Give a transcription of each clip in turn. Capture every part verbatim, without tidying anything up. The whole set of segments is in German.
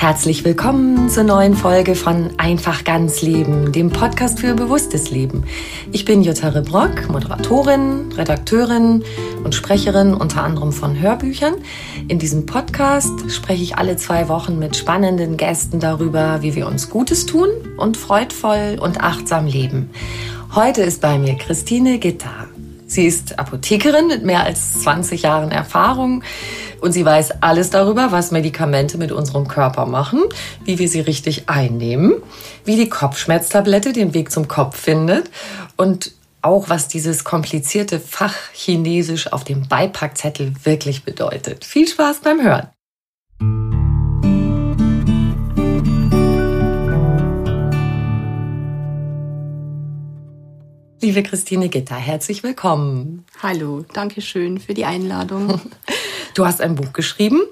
Herzlich willkommen zur neuen Folge von Einfach ganz Leben, dem Podcast für bewusstes Leben. Ich bin Jutta Rebrock, Moderatorin, Redakteurin und Sprecherin unter anderem von Hörbüchern. In diesem Podcast spreche ich alle zwei Wochen mit spannenden Gästen darüber, wie wir uns Gutes tun und freudvoll und achtsam leben. Heute ist bei mir Christine Gitter. Sie ist Apothekerin mit mehr als zwanzig Jahren Erfahrung und sie weiß alles darüber, was Medikamente mit unserem Körper machen, wie wir sie richtig einnehmen, wie die Kopfschmerztablette den Weg zum Kopf findet und auch, was dieses komplizierte Fachchinesisch auf dem Beipackzettel wirklich bedeutet. Viel Spaß beim Hören! Liebe Christine Gitter, herzlich willkommen. Hallo, danke schön für die Einladung. Du hast ein Buch geschrieben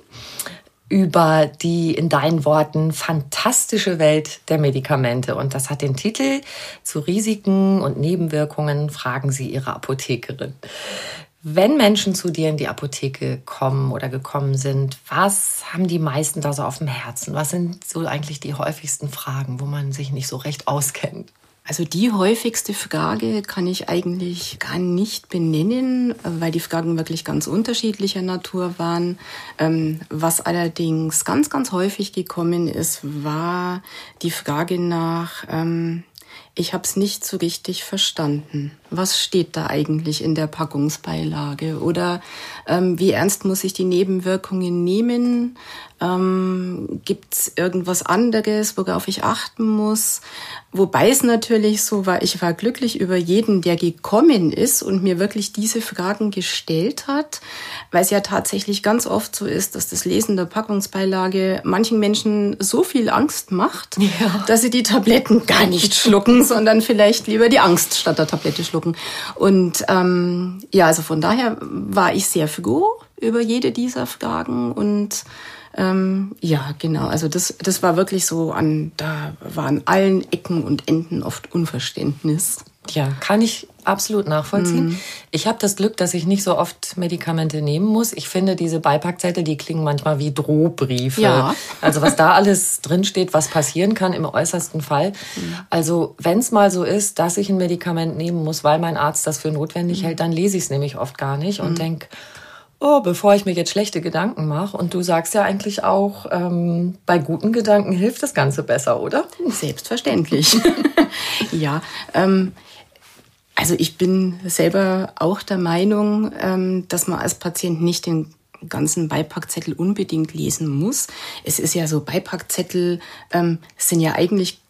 über die in deinen Worten fantastische Welt der Medikamente. Und das hat den Titel „Zu Risiken und Nebenwirkungen fragen Sie Ihre Apothekerin“. Wenn Menschen zu dir in die Apotheke kommen oder gekommen sind, was haben die meisten da so auf dem Herzen? Was sind so eigentlich die häufigsten Fragen, wo man sich nicht so recht auskennt? Also die häufigste Frage kann ich eigentlich gar nicht benennen, weil die Fragen wirklich ganz unterschiedlicher Natur waren. Was allerdings ganz, ganz häufig gekommen ist, war die Frage nach, ich habe es nicht so richtig verstanden. Was steht da eigentlich in der Packungsbeilage? Oder ähm, wie ernst muss ich die Nebenwirkungen nehmen? Ähm, Gibt es irgendwas anderes, worauf ich achten muss? Wobei es natürlich so war, ich war glücklich über jeden, der gekommen ist und mir wirklich diese Fragen gestellt hat, weil es ja tatsächlich ganz oft so ist, dass das Lesen der Packungsbeilage manchen Menschen so viel Angst macht, ja, dass sie die Tabletten gar nicht schlucken, sondern vielleicht lieber die Angst statt der Tablette schlucken. Und ähm, ja, also von daher war ich sehr froh über jede dieser Fragen und ähm, ja, genau, also das, das war wirklich so, an da war an allen Ecken und Enden oft Unverständnis. Ja, kann ich absolut nachvollziehen. Mhm. Ich habe das Glück, dass ich nicht so oft Medikamente nehmen muss. Ich finde, diese Beipackzettel, die klingen manchmal wie Drohbriefe. Ja. Also was da alles drinsteht, was passieren kann im äußersten Fall. Mhm. Also wenn es mal so ist, dass ich ein Medikament nehmen muss, weil mein Arzt das für notwendig mhm. hält, dann lese ich es nämlich oft gar nicht und mhm. denke, oh, bevor ich mir jetzt schlechte Gedanken mache. Und du sagst ja eigentlich auch, ähm, bei guten Gedanken hilft das Ganze besser, oder? Selbstverständlich. Ja, ähm, also ich bin selber auch der Meinung, ähm, dass man als Patient nicht den ganzen Beipackzettel unbedingt lesen muss. Es ist ja so, Beipackzettel ähm, sind ja eigentlich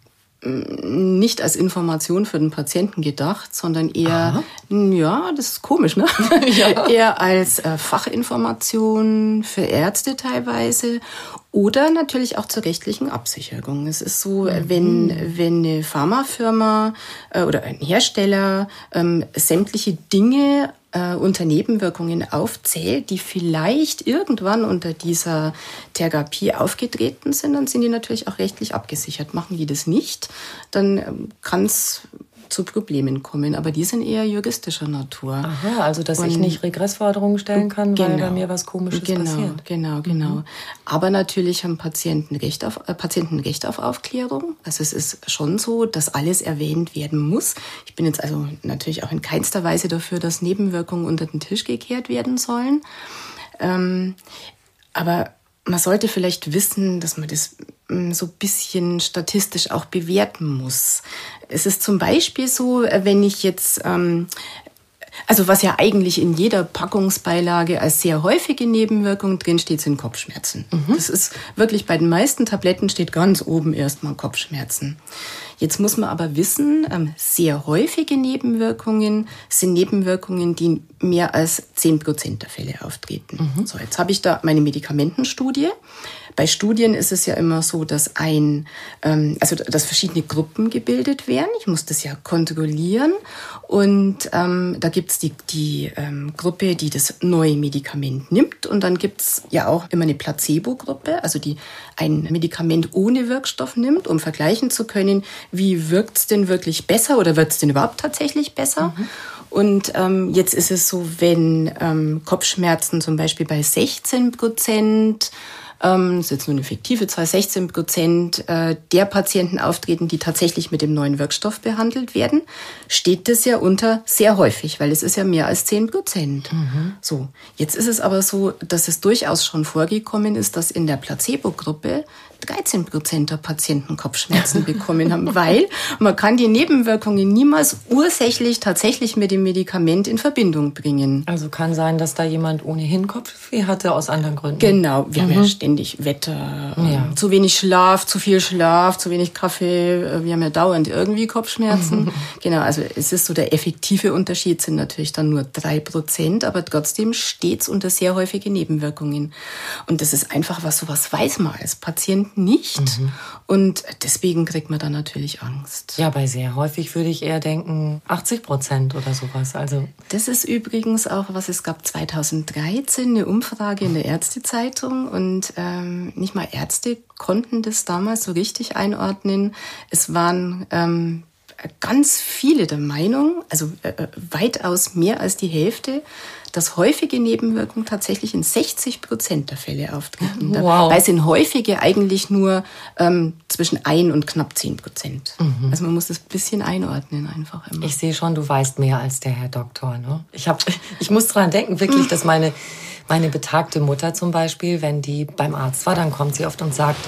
nicht als Information für den Patienten gedacht, sondern eher, Aha. ja, das ist komisch, ne? Ja. Eher als äh, Fachinformation für Ärzte teilweise oder natürlich auch zur rechtlichen Absicherung. Es ist so, mhm. wenn, wenn eine Pharmafirma äh, oder ein Hersteller ähm, sämtliche Dinge äh, unter Nebenwirkungen aufzählt, die vielleicht irgendwann unter dieser Therapie aufgetreten sind, dann sind die natürlich auch rechtlich abgesichert. Machen die das nicht, dann ähm, kann es zu Problemen kommen, aber die sind eher juristischer Natur. Aha, also dass und ich nicht Regressforderungen stellen kann, genau, weil bei mir was Komisches genau, passiert. Genau, genau, mhm. Aber natürlich haben Patienten Recht auf, äh, Patienten Recht auf Aufklärung. Also es ist schon so, dass alles erwähnt werden muss. Ich bin jetzt also natürlich auch in keinster Weise dafür, dass Nebenwirkungen unter den Tisch gekehrt werden sollen. Ähm, aber man sollte vielleicht wissen, dass man das so ein bisschen statistisch auch bewerten muss. Es ist zum Beispiel so, wenn ich jetzt, ähm, also was ja eigentlich in jeder Packungsbeilage als sehr häufige Nebenwirkung drin steht, sind Kopfschmerzen. Mhm. Das ist wirklich, bei den meisten Tabletten steht ganz oben erstmal Kopfschmerzen. Jetzt muss man aber wissen, sehr häufige Nebenwirkungen sind Nebenwirkungen, die mehr als zehn Prozent der Fälle auftreten. Mhm. So, jetzt habe ich da meine Medikamentenstudie. Bei Studien ist es ja immer so, dass ein, ähm, also dass verschiedene Gruppen gebildet werden. Ich muss das ja kontrollieren. Und ähm, da gibt's die, die ähm, Gruppe, die das neue Medikament nimmt. Und dann gibt's ja auch immer eine Placebo-Gruppe, also die ein Medikament ohne Wirkstoff nimmt, um vergleichen zu können, wie wirkt's denn wirklich besser oder wird's denn überhaupt tatsächlich besser? Mhm. Und ähm, jetzt ist es so, wenn ähm, Kopfschmerzen zum Beispiel bei sechzehn Prozent ähm, das ist jetzt nur eine fiktive Zahl, sechzehn Prozent äh, der Patienten auftreten, die tatsächlich mit dem neuen Wirkstoff behandelt werden, steht das ja unter sehr häufig, weil es ist ja mehr als zehn Prozent. Mhm. So, jetzt ist es aber so, dass es durchaus schon vorgekommen ist, dass in der Placebo-Gruppe dreizehn Prozent der Patienten Kopfschmerzen bekommen haben, weil man kann die Nebenwirkungen niemals ursächlich tatsächlich mit dem Medikament in Verbindung bringen. Also kann sein, dass da jemand ohnehin Kopfweh hatte aus anderen Gründen. Genau, wir mhm. haben ja ständig Wetter, ja. zu wenig Schlaf, zu viel Schlaf, zu wenig Kaffee, wir haben ja dauernd irgendwie Kopfschmerzen. Mhm. Genau, also es ist so, der effektive Unterschied sind natürlich dann nur drei Prozent, aber trotzdem steht's unter sehr häufige Nebenwirkungen. Und das ist einfach was, sowas weiß man als Patient nicht. Mhm. Und deswegen kriegt man dann natürlich Angst. Ja, bei sehr häufig würde ich eher denken achtzig Prozent oder sowas. Also das ist übrigens auch, was es gab zweitausenddreizehn, eine Umfrage in der Ärztezeitung. Und ähm, nicht mal Ärzte konnten das damals so richtig einordnen. Es waren ähm, ganz viele der Meinung, also äh, weitaus mehr als die Hälfte, dass häufige Nebenwirkungen tatsächlich in sechzig Prozent der Fälle auftreten. Wow. Dabei sind häufige eigentlich nur ähm, zwischen ein und knapp zehn Prozent. Mhm. Also man muss das ein bisschen einordnen einfach immer. Ich sehe schon, du weißt mehr als der Herr Doktor. Ne? Ich, hab, ich muss dran denken, wirklich, dass meine, meine betagte Mutter zum Beispiel, wenn die beim Arzt war, dann kommt sie oft und sagt,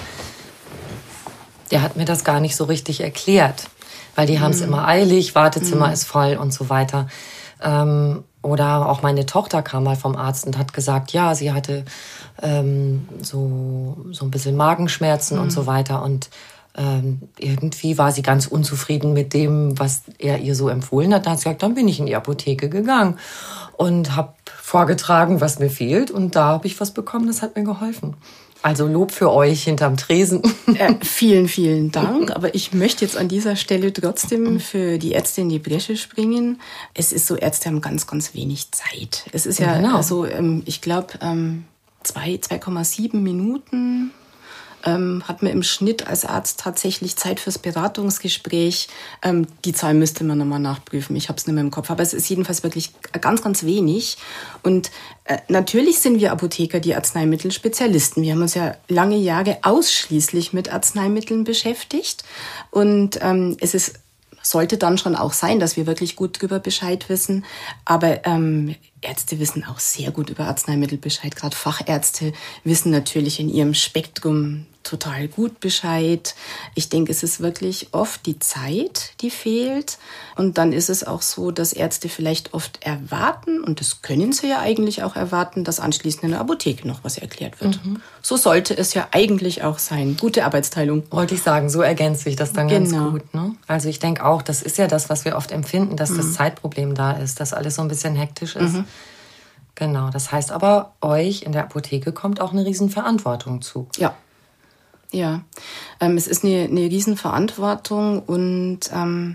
der hat mir das gar nicht so richtig erklärt. Weil die mhm. haben es immer eilig, Wartezimmer mhm. ist voll und so weiter. Ähm, Oder auch meine Tochter kam mal vom Arzt und hat gesagt, ja, sie hatte ähm, so, so ein bisschen Magenschmerzen mhm. und so weiter. Und ähm, irgendwie war sie ganz unzufrieden mit dem, was er ihr so empfohlen hat. Da hat sie gesagt, dann bin ich in die Apotheke gegangen und habe vorgetragen, was mir fehlt. Und da habe ich was bekommen, das hat mir geholfen. Also Lob für euch hinterm Tresen. Äh, vielen, vielen Dank. Aber ich möchte jetzt an dieser Stelle trotzdem für die Ärzte in die Bresche springen. Es ist so, Ärzte haben ganz, ganz wenig Zeit. Es ist ja, genau. so, ähm, ich glaube, ähm, zwei, zwei Komma sieben Minuten ähm, hat man im Schnitt als Arzt tatsächlich Zeit fürs Beratungsgespräch. Ähm, die Zahl müsste man nochmal nachprüfen. Ich habe es nicht mehr im Kopf. Aber es ist jedenfalls wirklich ganz, ganz wenig. Und äh, natürlich sind wir Apotheker die Arzneimittelspezialisten. Wir haben uns ja lange Jahre ausschließlich mit Arzneimitteln beschäftigt. Und ähm, es ist sollte dann schon auch sein, dass wir wirklich gut drüber Bescheid wissen. Aber ähm, Ärzte wissen auch sehr gut über Arzneimittel Bescheid. Gerade Fachärzte wissen natürlich in ihrem Spektrum total gut Bescheid. Ich denke, es ist wirklich oft die Zeit, die fehlt. Und dann ist es auch so, dass Ärzte vielleicht oft erwarten, und das können sie ja eigentlich auch erwarten, dass anschließend in der Apotheke noch was erklärt wird. Mhm. So sollte es ja eigentlich auch sein. Gute Arbeitsteilung. Wollte ich sagen, so ergänzt sich das dann genau. ganz gut. Ne? Also ich denke auch, das ist ja das, was wir oft empfinden, dass mhm. das Zeitproblem da ist, dass alles so ein bisschen hektisch ist. Mhm. Genau, das heißt aber, euch in der Apotheke kommt auch eine Riesenverantwortung zu. Ja. Ja, ähm, es ist eine, eine Riesenverantwortung und ähm,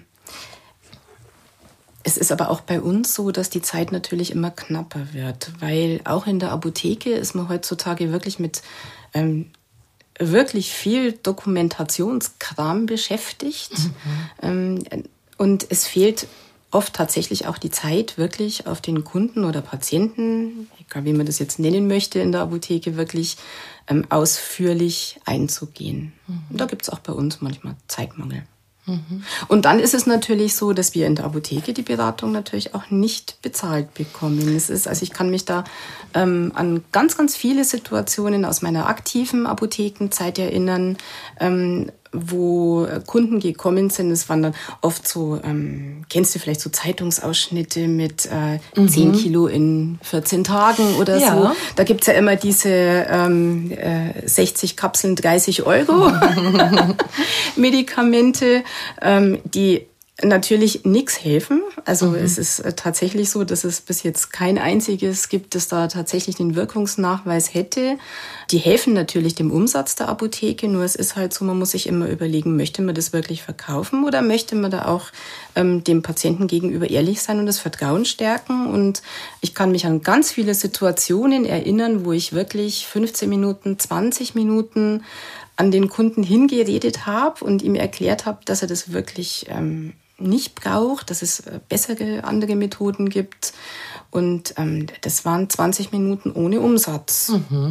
es ist aber auch bei uns so, dass die Zeit natürlich immer knapper wird, weil auch in der Apotheke ist man heutzutage wirklich mit ähm, wirklich viel Dokumentationskram beschäftigt mhm. ähm, und es fehlt oft tatsächlich auch die Zeit, wirklich auf den Kunden oder Patienten, egal wie man das jetzt nennen möchte, in der Apotheke wirklich ähm, ausführlich einzugehen. Mhm. Und da gibt es auch bei uns manchmal Zeitmangel. Mhm. Und dann ist es natürlich so, dass wir in der Apotheke die Beratung natürlich auch nicht bezahlt bekommen. Es ist, also ich kann mich da ähm, an ganz, ganz viele Situationen aus meiner aktiven Apothekenzeit erinnern, ähm, wo Kunden gekommen sind. Es waren dann oft so, ähm, kennst du vielleicht so Zeitungsausschnitte mit äh, mhm. zehn Kilo in vierzehn Tagen oder ja. so. Da gibt's ja immer diese ähm, äh, sechzig Kapseln, dreißig Euro Medikamente, ähm, die natürlich nichts helfen. Also mhm. es ist tatsächlich so, dass es bis jetzt kein einziges gibt, das da tatsächlich den Wirkungsnachweis hätte. Die helfen natürlich dem Umsatz der Apotheke, nur es ist halt so, man muss sich immer überlegen, möchte man das wirklich verkaufen oder möchte man da auch ähm, dem Patienten gegenüber ehrlich sein und das Vertrauen stärken. Und ich kann mich an ganz viele Situationen erinnern, wo ich wirklich fünfzehn Minuten, zwanzig Minuten an den Kunden hingeredet habe und ihm erklärt habe, dass er das wirklich ähm, nicht braucht, dass es bessere andere Methoden gibt. Und ähm, das waren zwanzig Minuten ohne Umsatz. Mhm.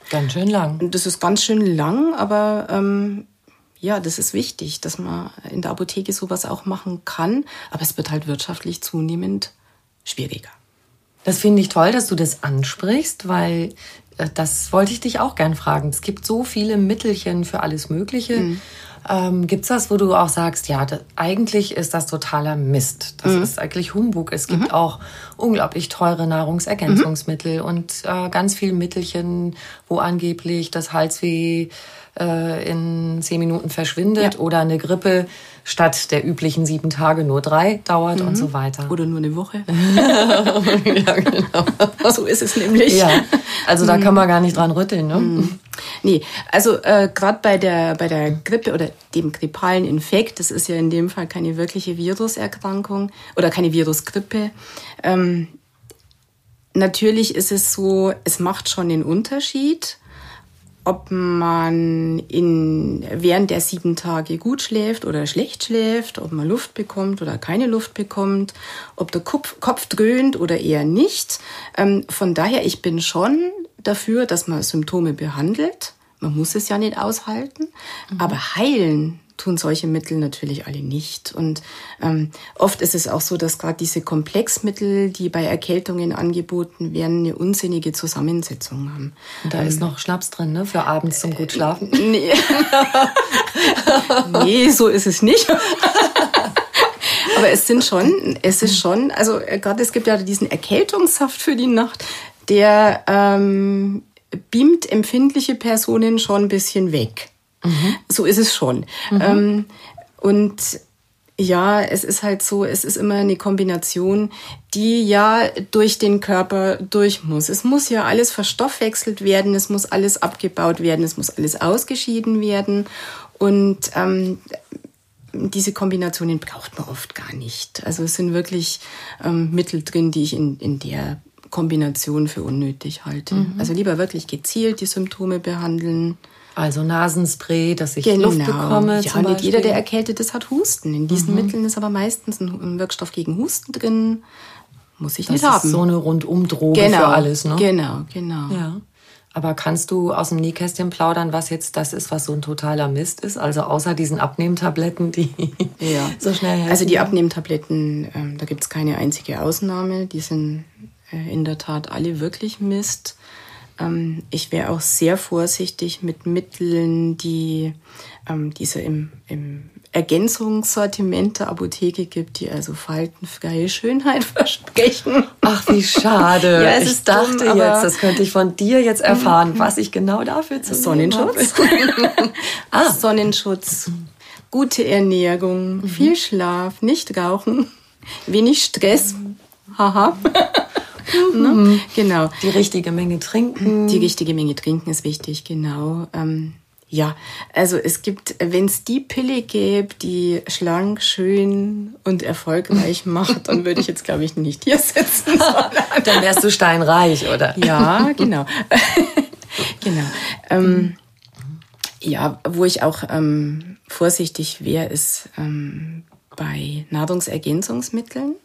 Ganz schön lang. Und das ist ganz schön lang, aber ähm, ja, das ist wichtig, dass man in der Apotheke sowas auch machen kann. Aber es wird halt wirtschaftlich zunehmend schwieriger. Das finde ich toll, dass du das ansprichst, weil äh, das wollte ich dich auch gern fragen. Es gibt so viele Mittelchen für alles Mögliche. Mhm. Ähm, gibt's das, wo du auch sagst, ja, das, eigentlich ist das totaler Mist. Das mhm. ist eigentlich Humbug. Es gibt mhm. auch unglaublich teure Nahrungsergänzungsmittel mhm. und äh, ganz viele Mittelchen, wo angeblich das Halsweh äh, in zehn Minuten verschwindet ja. oder eine Grippe statt der üblichen sieben Tage nur drei dauert mhm. und so weiter. Oder nur eine Woche. Ja, genau. So ist es nämlich. Ja, also da kann man gar nicht dran rütteln, ne? Mhm. Nee, also äh, gerade bei der, bei der Grippe oder dem grippalen Infekt, das ist ja in dem Fall keine wirkliche Viruserkrankung oder keine Virusgrippe. Ähm, natürlich ist es so, es macht schon den Unterschied, ob man in, während der sieben Tage gut schläft oder schlecht schläft, ob man Luft bekommt oder keine Luft bekommt, ob der Kopf, Kopf dröhnt oder eher nicht. Ähm, von daher, ich bin schon dafür, dass man Symptome behandelt. Man muss es ja nicht aushalten, mhm. aber heilen tun solche Mittel natürlich alle nicht. Und ähm, oft ist es auch so, dass gerade diese Komplexmittel, die bei Erkältungen angeboten werden, eine unsinnige Zusammensetzung haben. Und da ähm, ist noch Schnaps drin, ne? Für abends zum gut schlafen. Nee, nee, so ist es nicht. Aber es sind schon, es ist schon, also gerade es gibt ja diesen Erkältungssaft für die Nacht, der ähm, beamt empfindliche Personen schon ein bisschen weg. Mhm. So ist es schon. Mhm. Ähm, und ja, es ist halt so, es ist immer eine Kombination, die ja durch den Körper durch muss. Es muss ja alles verstoffwechselt werden, es muss alles abgebaut werden, es muss alles ausgeschieden werden. Und ähm, diese Kombinationen braucht man oft gar nicht. Also es sind wirklich ähm, Mittel drin, die ich in, in der Kombination für unnötig halte. Mhm. Also lieber wirklich gezielt die Symptome behandeln. Also Nasenspray, dass ich genau. Luft bekomme. Ja, nicht jeder, der erkältet ist, hat Husten. In diesen mhm. Mitteln ist aber meistens ein Wirkstoff gegen Husten drin. Muss ich das nicht haben. Das ist so eine Rundumdroge genau. für alles, ne? Genau, genau. Ja. Aber kannst du aus dem Nähkästchen plaudern, was jetzt das ist, was so ein totaler Mist ist? Also außer diesen Abnehmtabletten, die ja. so schnell helfen. Also die Abnehmtabletten, ähm, da gibt es keine einzige Ausnahme. Die sind äh, in der Tat alle wirklich Mist. Ähm, ich wäre auch sehr vorsichtig mit Mitteln, die ähm, diese im, im Ergänzungssortiment der Apotheke gibt, die also faltenfreie Schönheit versprechen. Ach, wie schade. Ja, es ich ist dachte dumm, jetzt, das könnte ich von dir jetzt erfahren, was ich genau dafür zu Sonnenschutz. ah. Sonnenschutz, gute Ernährung, mhm. viel Schlaf, nicht rauchen, wenig Stress. Haha. Mhm. Genau. Die richtige Menge trinken. Die richtige Menge trinken ist wichtig, genau. Ähm, ja, also es gibt, wenn es die Pille gäbe, die schlank, schön und erfolgreich macht, dann würde ich jetzt, glaube ich, nicht hier sitzen. Dann wärst du steinreich, oder? Ja, genau. genau. Ähm, ja, wo ich auch ähm, vorsichtig wäre, ist ähm, bei Nahrungsergänzungsmitteln.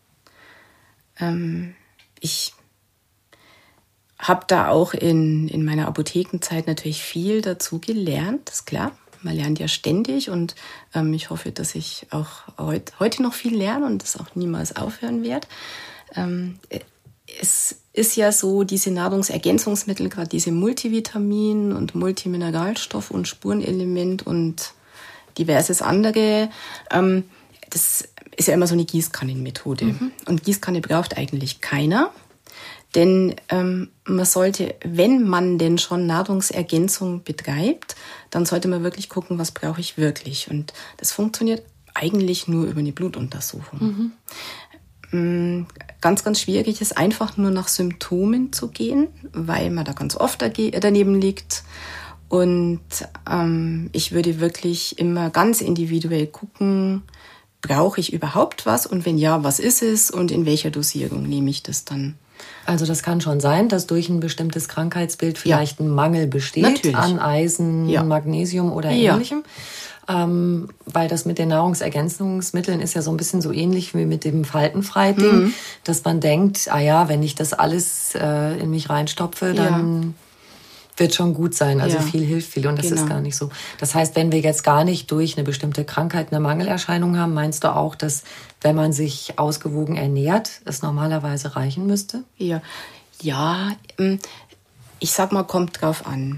Ähm, ich habe da auch in, in meiner Apothekenzeit natürlich viel dazu gelernt, ist klar. Man lernt ja ständig und ähm, ich hoffe, dass ich auch heut, heute noch viel lerne und das auch niemals aufhören werde. Ähm, es ist ja so, diese Nahrungsergänzungsmittel, gerade diese Multivitamin- und Multimineralstoff- und Spurenelement und diverses andere, ähm, das ist ja immer so eine Gießkannenmethode. Mhm. Und Gießkanne braucht eigentlich keiner. Denn ähm, man sollte, wenn man denn schon Nahrungsergänzung betreibt, dann sollte man wirklich gucken, was brauche ich wirklich. Und das funktioniert eigentlich nur über eine Blutuntersuchung. Mhm. Ganz, ganz schwierig ist einfach nur nach Symptomen zu gehen, weil man da ganz oft daneben liegt. Und ähm, ich würde wirklich immer ganz individuell gucken, brauche ich überhaupt was? Und wenn ja, was ist es? Und in welcher Dosierung nehme ich das dann? Also das kann schon sein, dass durch ein bestimmtes Krankheitsbild vielleicht ja. ein Mangel besteht Natürlich. an Eisen, ja. Magnesium oder ähnlichem. Ja. Ähm, weil das mit den Nahrungsergänzungsmitteln ist ja so ein bisschen so ähnlich wie mit dem Faltenfrei-Ding, mhm. dass man denkt, ah ja, wenn ich das alles äh, in mich reinstopfe, dann... Ja. wird schon gut sein. Also ja. viel hilft viel und das Genau. ist gar nicht so. Das heißt, wenn wir jetzt gar nicht durch eine bestimmte Krankheit eine Mangelerscheinung haben, meinst du auch, dass wenn man sich ausgewogen ernährt, es normalerweise reichen müsste? Ja, ja ich sag mal, kommt drauf an.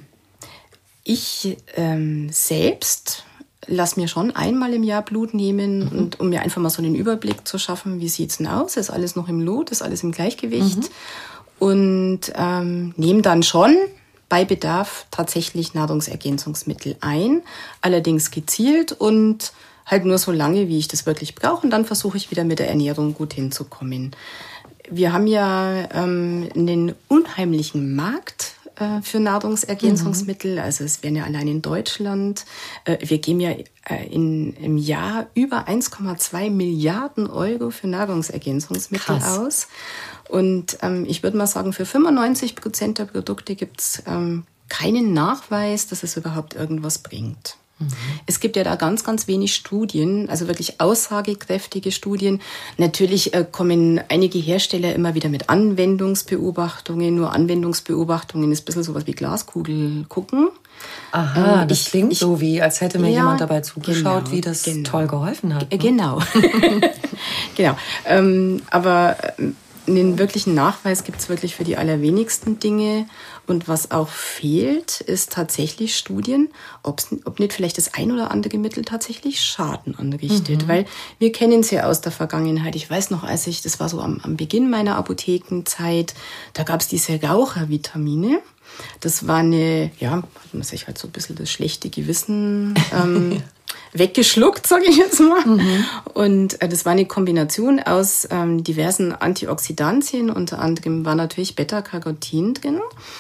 Ich ähm, selbst lass mir schon einmal im Jahr Blut nehmen, mhm. und um mir einfach mal so einen Überblick zu schaffen, wie sieht's denn aus? Ist alles noch im Lot? Ist alles im Gleichgewicht? Mhm. Und ähm, nehme dann schon bei Bedarf tatsächlich Nahrungsergänzungsmittel ein, allerdings gezielt und halt nur so lange, wie ich das wirklich brauche. Und dann versuche ich wieder mit der Ernährung gut hinzukommen. Wir haben ja ähm, einen unheimlichen Markt für Nahrungsergänzungsmittel. Mhm. Also es wären ja allein in Deutschland, äh, wir geben ja äh, in, im Jahr über eins Komma zwei Milliarden Euro für Nahrungsergänzungsmittel Krass. Aus. Und ähm, ich würde mal sagen, für fünfundneunzig Prozent der Produkte gibt es ähm, keinen Nachweis, dass es überhaupt irgendwas bringt. Mhm. Es gibt ja da ganz, ganz wenig Studien, also wirklich aussagekräftige Studien. Natürlich äh, kommen einige Hersteller immer wieder mit Anwendungsbeobachtungen. Nur Anwendungsbeobachtungen ist ein bisschen sowas wie Glaskugel gucken. Aha, ähm, das ich, klingt ich, so wie, als hätte mir ja, jemand dabei zugeschaut, genau, wie das genau. toll geholfen hat. Ne? Genau. genau. Ähm, aber einen wirklichen Nachweis gibt es wirklich für die allerwenigsten Dinge. Und was auch fehlt, ist tatsächlich Studien, ob's, ob nicht vielleicht das ein oder andere Mittel tatsächlich Schaden anrichtet. Mhm. Weil wir kennen es ja aus der Vergangenheit. Ich weiß noch, als ich, das war so am, am Beginn meiner Apothekenzeit, da gab es diese Rauchervitamine. Das war eine, ja, hat man sich halt so ein bisschen das schlechte Gewissen ähm, weggeschluckt, sage ich jetzt mal. Mhm. Und äh, das war eine Kombination aus ähm, diversen Antioxidantien. Unter anderem war natürlich Beta-Carotin drin.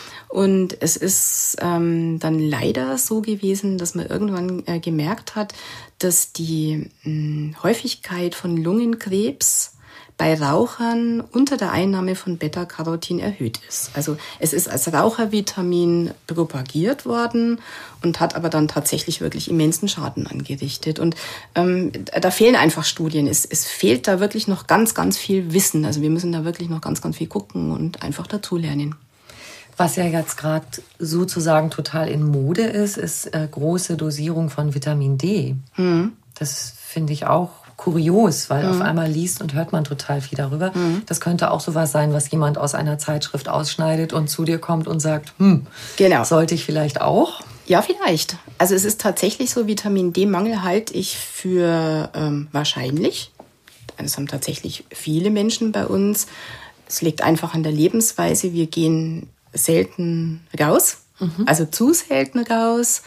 Und es ist ähm, dann leider so gewesen, dass man irgendwann äh, gemerkt hat, dass die mh, Häufigkeit von Lungenkrebs bei Rauchern unter der Einnahme von Beta-Carotin erhöht ist. Also es ist als Rauchervitamin propagiert worden und hat aber dann tatsächlich wirklich immensen Schaden angerichtet. Und ähm, da fehlen einfach Studien. Es, es fehlt da wirklich noch ganz, ganz viel Wissen. Also wir müssen da wirklich noch ganz, ganz viel gucken und einfach dazulernen. Was ja jetzt gerade sozusagen total in Mode ist, ist äh, große Dosierung von Vitamin D. Mhm. Das finde ich auch kurios, weil mhm. auf einmal liest und hört man total viel darüber. Mhm. Das könnte auch sowas sein, was jemand aus einer Zeitschrift ausschneidet und zu dir kommt und sagt, hm, genau. sollte ich vielleicht auch? Ja, vielleicht. Also es ist tatsächlich so, Vitamin D-Mangel halte ich für ähm, wahrscheinlich. Das haben tatsächlich viele Menschen bei uns. Es liegt einfach an der Lebensweise. Wir gehen selten raus, mhm. also zu selten raus.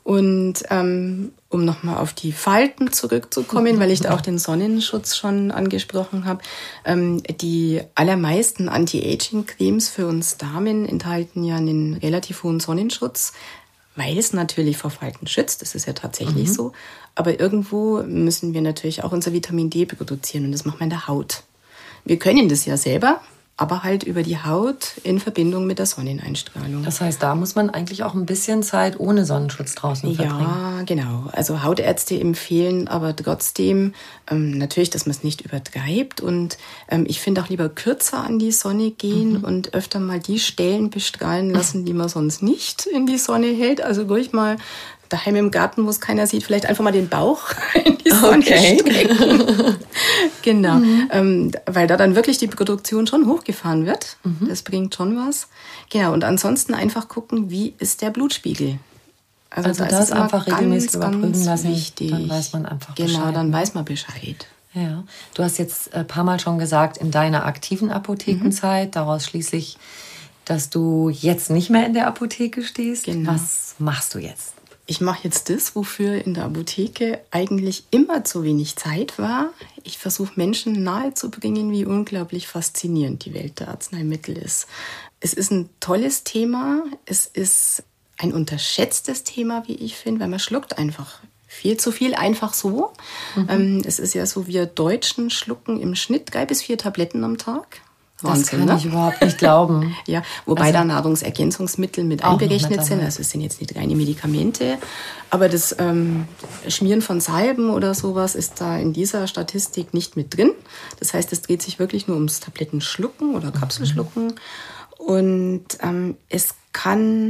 Und ähm, um nochmal auf die Falten zurückzukommen, weil ich da auch den Sonnenschutz schon angesprochen habe, ähm, die allermeisten Anti-Aging-Cremes für uns Damen enthalten ja einen relativ hohen Sonnenschutz, weil es natürlich vor Falten schützt, das ist ja tatsächlich mhm. so. Aber irgendwo müssen wir natürlich auch unser Vitamin D produzieren und das macht man in der Haut. Wir können das ja selber, aber halt über die Haut in Verbindung mit der Sonneneinstrahlung. Das heißt, da muss man eigentlich auch ein bisschen Zeit ohne Sonnenschutz draußen verbringen. Ja, genau. Also Hautärzte empfehlen aber trotzdem ähm, natürlich, dass man es nicht übertreibt. Und ähm, ich finde auch lieber kürzer an die Sonne gehen mhm. und öfter mal die Stellen bestrahlen lassen, die man sonst nicht in die Sonne hält. Also ruhig mal daheim im Garten, wo es keiner sieht, vielleicht einfach mal den Bauch in die Sonne okay. strecken. Genau, mhm. ähm, weil da dann wirklich die Produktion schon hochgefahren wird. Mhm. Das bringt schon was. Genau, und ansonsten einfach gucken, wie ist der Blutspiegel. Also, also da das ist einfach ganz, regelmäßig überprüfen lassen. Wichtig. Dann weiß man einfach genau, Bescheid. Genau, dann weiß man Bescheid. Ja, du hast jetzt ein paar Mal schon gesagt, in deiner aktiven Apothekenzeit, mhm. daraus schließlich, dass du jetzt nicht mehr in der Apotheke stehst. Genau. Was machst du jetzt? Ich mache jetzt das, wofür in der Apotheke eigentlich immer zu wenig Zeit war. Ich versuche Menschen nahezubringen, wie unglaublich faszinierend die Welt der Arzneimittel ist. Es ist ein tolles Thema. Es ist ein unterschätztes Thema, wie ich finde, weil man schluckt einfach viel zu viel einfach so. Mhm. Ähm, es ist ja so, wir Deutschen schlucken im Schnitt drei bis vier Tabletten am Tag. Wahnsinn, das kann ne? ich überhaupt nicht glauben. Ja, wobei also, da Nahrungsergänzungsmittel mit einberechnet sind. Also es sind jetzt nicht reine Medikamente. Aber das ähm, Schmieren von Salben oder sowas ist da in dieser Statistik nicht mit drin. Das heißt, es dreht sich wirklich nur ums Tablettenschlucken oder Kapselschlucken. Mhm. Und ähm, es kann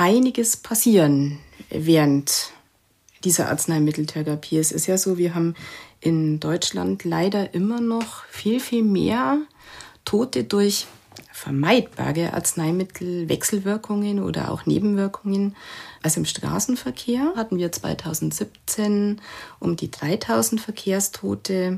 einiges passieren während dieser Arzneimitteltherapie. Es ist ja so, wir haben in Deutschland leider immer noch viel, viel mehr Tote durch vermeidbare Arzneimittelwechselwirkungen oder auch Nebenwirkungen als im Straßenverkehr. Hatten wir zweitausendsiebzehn um die dreitausend Verkehrstote.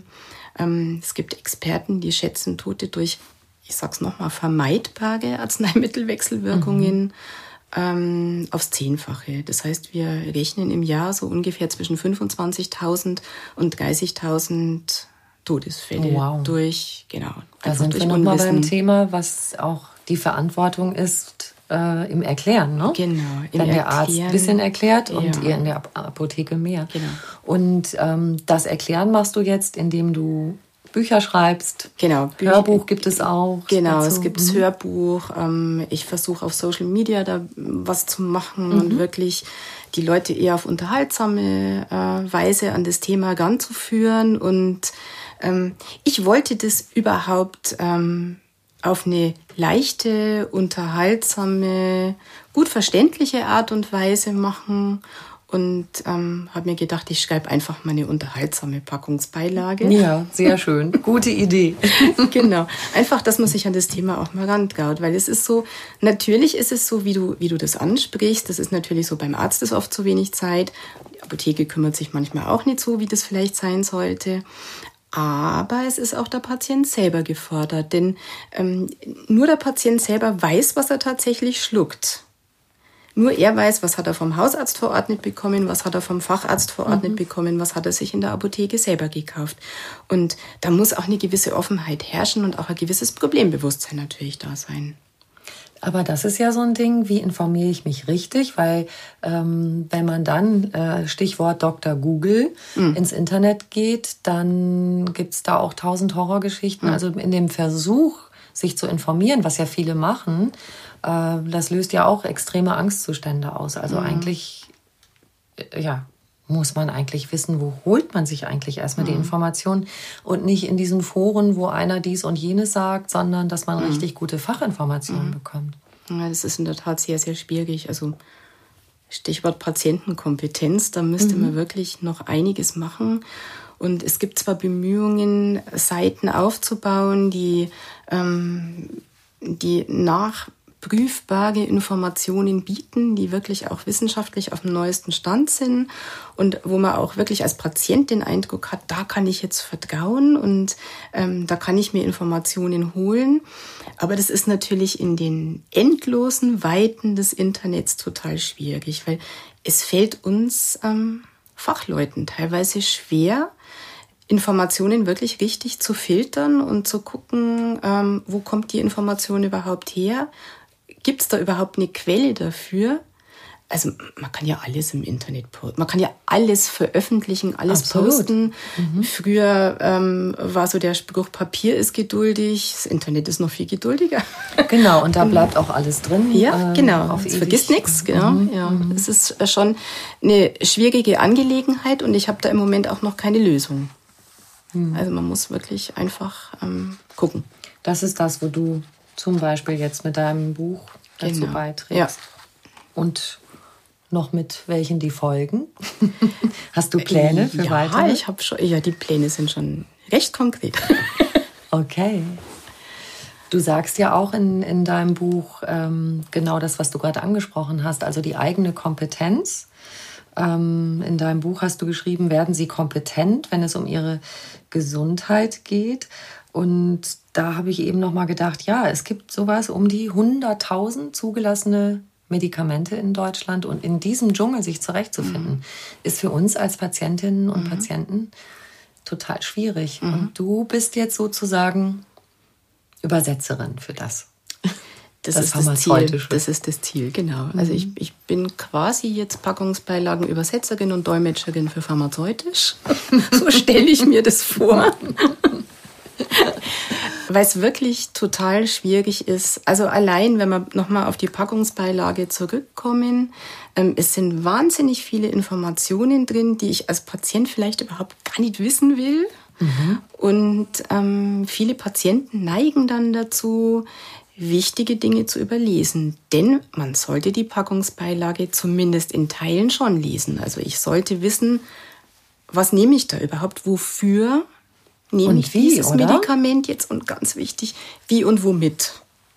Es gibt Experten, die schätzen Tote durch, ich sag's nochmal, vermeidbare Arzneimittelwechselwirkungen mhm. ähm, aufs Zehnfache. Das heißt, wir rechnen im Jahr so ungefähr zwischen fünfundzwanzigtausend und dreißigtausend Todesfälle oh, wow. durch, genau. Da sind wir nochmal beim Thema, was auch die Verantwortung ist äh, im Erklären, ne? Genau. Im Wenn der Arzt ein bisschen erklärt und ja. ihr in der Apotheke mehr. Genau. Und ähm, das Erklären machst du jetzt, indem du Bücher schreibst. Genau. Bücher, Hörbuch gibt es auch. Genau, dazu. Es gibt mhm. Hörbuch. Ähm, ich versuche auf Social Media da was zu machen mhm. und wirklich die Leute eher auf unterhaltsame äh, Weise an das Thema ranzuführen. Und ähm, ich wollte das überhaupt ähm, auf eine leichte, unterhaltsame, gut verständliche Art und Weise machen. Und ähm, habe mir gedacht, ich schreibe einfach mal eine unterhaltsame Packungsbeilage. Ja, sehr schön. Gute Idee. Genau. Einfach, dass man sich an das Thema auch mal rantraut. Weil es ist so, natürlich ist es so, wie du, wie du das ansprichst. Das ist natürlich so, beim Arzt ist oft zu wenig Zeit. Die Apotheke kümmert sich manchmal auch nicht so, wie das vielleicht sein sollte. Aber es ist auch der Patient selber gefordert. Denn ähm, nur der Patient selber weiß, was er tatsächlich schluckt. Nur er weiß, was hat er vom Hausarzt verordnet bekommen, was hat er vom Facharzt verordnet mhm. bekommen, was hat er sich in der Apotheke selber gekauft. Und da muss auch eine gewisse Offenheit herrschen und auch ein gewisses Problembewusstsein natürlich da sein. Aber das ist ja so ein Ding, wie informiere ich mich richtig? Weil ähm, wenn man dann, äh, Stichwort Doktor Google, mhm. ins Internet geht, dann gibt es da auch tausend Horrorgeschichten. Mhm. Also in dem Versuch, sich zu informieren, was ja viele machen, äh, das löst ja auch extreme Angstzustände aus. Also mhm. eigentlich, ja, muss man eigentlich wissen, wo holt man sich eigentlich erstmal mhm. die Informationen und nicht in diesen Foren, wo einer dies und jenes sagt, sondern dass man mhm. richtig gute Fachinformationen mhm. bekommt. Ja, das ist in der Tat sehr, sehr schwierig. Also Stichwort Patientenkompetenz, da müsste mhm. man wirklich noch einiges machen. Und es gibt zwar Bemühungen, Seiten aufzubauen, die, ähm, die nachprüfbare Informationen bieten, die wirklich auch wissenschaftlich auf dem neuesten Stand sind und wo man auch wirklich als Patient den Eindruck hat, da kann ich jetzt vertrauen und ähm, da kann ich mir Informationen holen. Aber das ist natürlich in den endlosen Weiten des Internets total schwierig, weil es fällt uns ähm, Fachleuten teilweise schwer, Informationen wirklich richtig zu filtern und zu gucken, ähm, wo kommt die Information überhaupt her? Gibt es da überhaupt eine Quelle dafür? Also man kann ja alles im Internet posten, man kann ja alles veröffentlichen, alles Absolut. posten. Mhm. Früher ähm, war so der Spruch, Papier ist geduldig, das Internet ist noch viel geduldiger. Genau, und da bleibt auch alles drin. Ja, äh, genau, es vergisst nichts. Genau. Mhm. Ja. Mhm. Es ist schon eine schwierige Angelegenheit und ich habe da im Moment auch noch keine Lösung. Mhm. Also man muss wirklich einfach ähm, gucken. Das ist das, wo du zum Beispiel jetzt mit deinem Buch dazu genau. beiträgst. Ja. Und noch mit welchen die folgen? Hast du Pläne für ja, weitere? Ich habe schon. Ja, die Pläne sind schon recht konkret. Okay. Du sagst ja auch in, in deinem Buch ähm, genau das, was du gerade angesprochen hast, also die eigene Kompetenz. Ähm, in deinem Buch hast du geschrieben, werden Sie kompetent, wenn es um Ihre Gesundheit geht. Und da habe ich eben noch mal gedacht, ja, es gibt sowas um die hunderttausend zugelassene Medikamente in Deutschland. Und in diesem Dschungel sich zurechtzufinden, mhm. ist für uns als Patientinnen und mhm. Patienten total schwierig. Mhm. Und du bist jetzt sozusagen Übersetzerin für das. Das, das ist das Ziel. Das ist das Ziel, genau. Mhm. Also ich, ich bin quasi jetzt Packungsbeilagenübersetzerin und Dolmetscherin für pharmazeutisch. So stelle ich mir das vor. Weil es wirklich total schwierig ist. Also allein, wenn wir nochmal auf die Packungsbeilage zurückkommen, ähm, es sind wahnsinnig viele Informationen drin, die ich als Patient vielleicht überhaupt gar nicht wissen will. Mhm. Und ähm, viele Patienten neigen dann dazu, wichtige Dinge zu überlesen. Denn man sollte die Packungsbeilage zumindest in Teilen schon lesen. Also ich sollte wissen, was nehme ich da überhaupt, wofür nehme und ich wie, dieses oder? Medikament jetzt und ganz wichtig, wie und womit.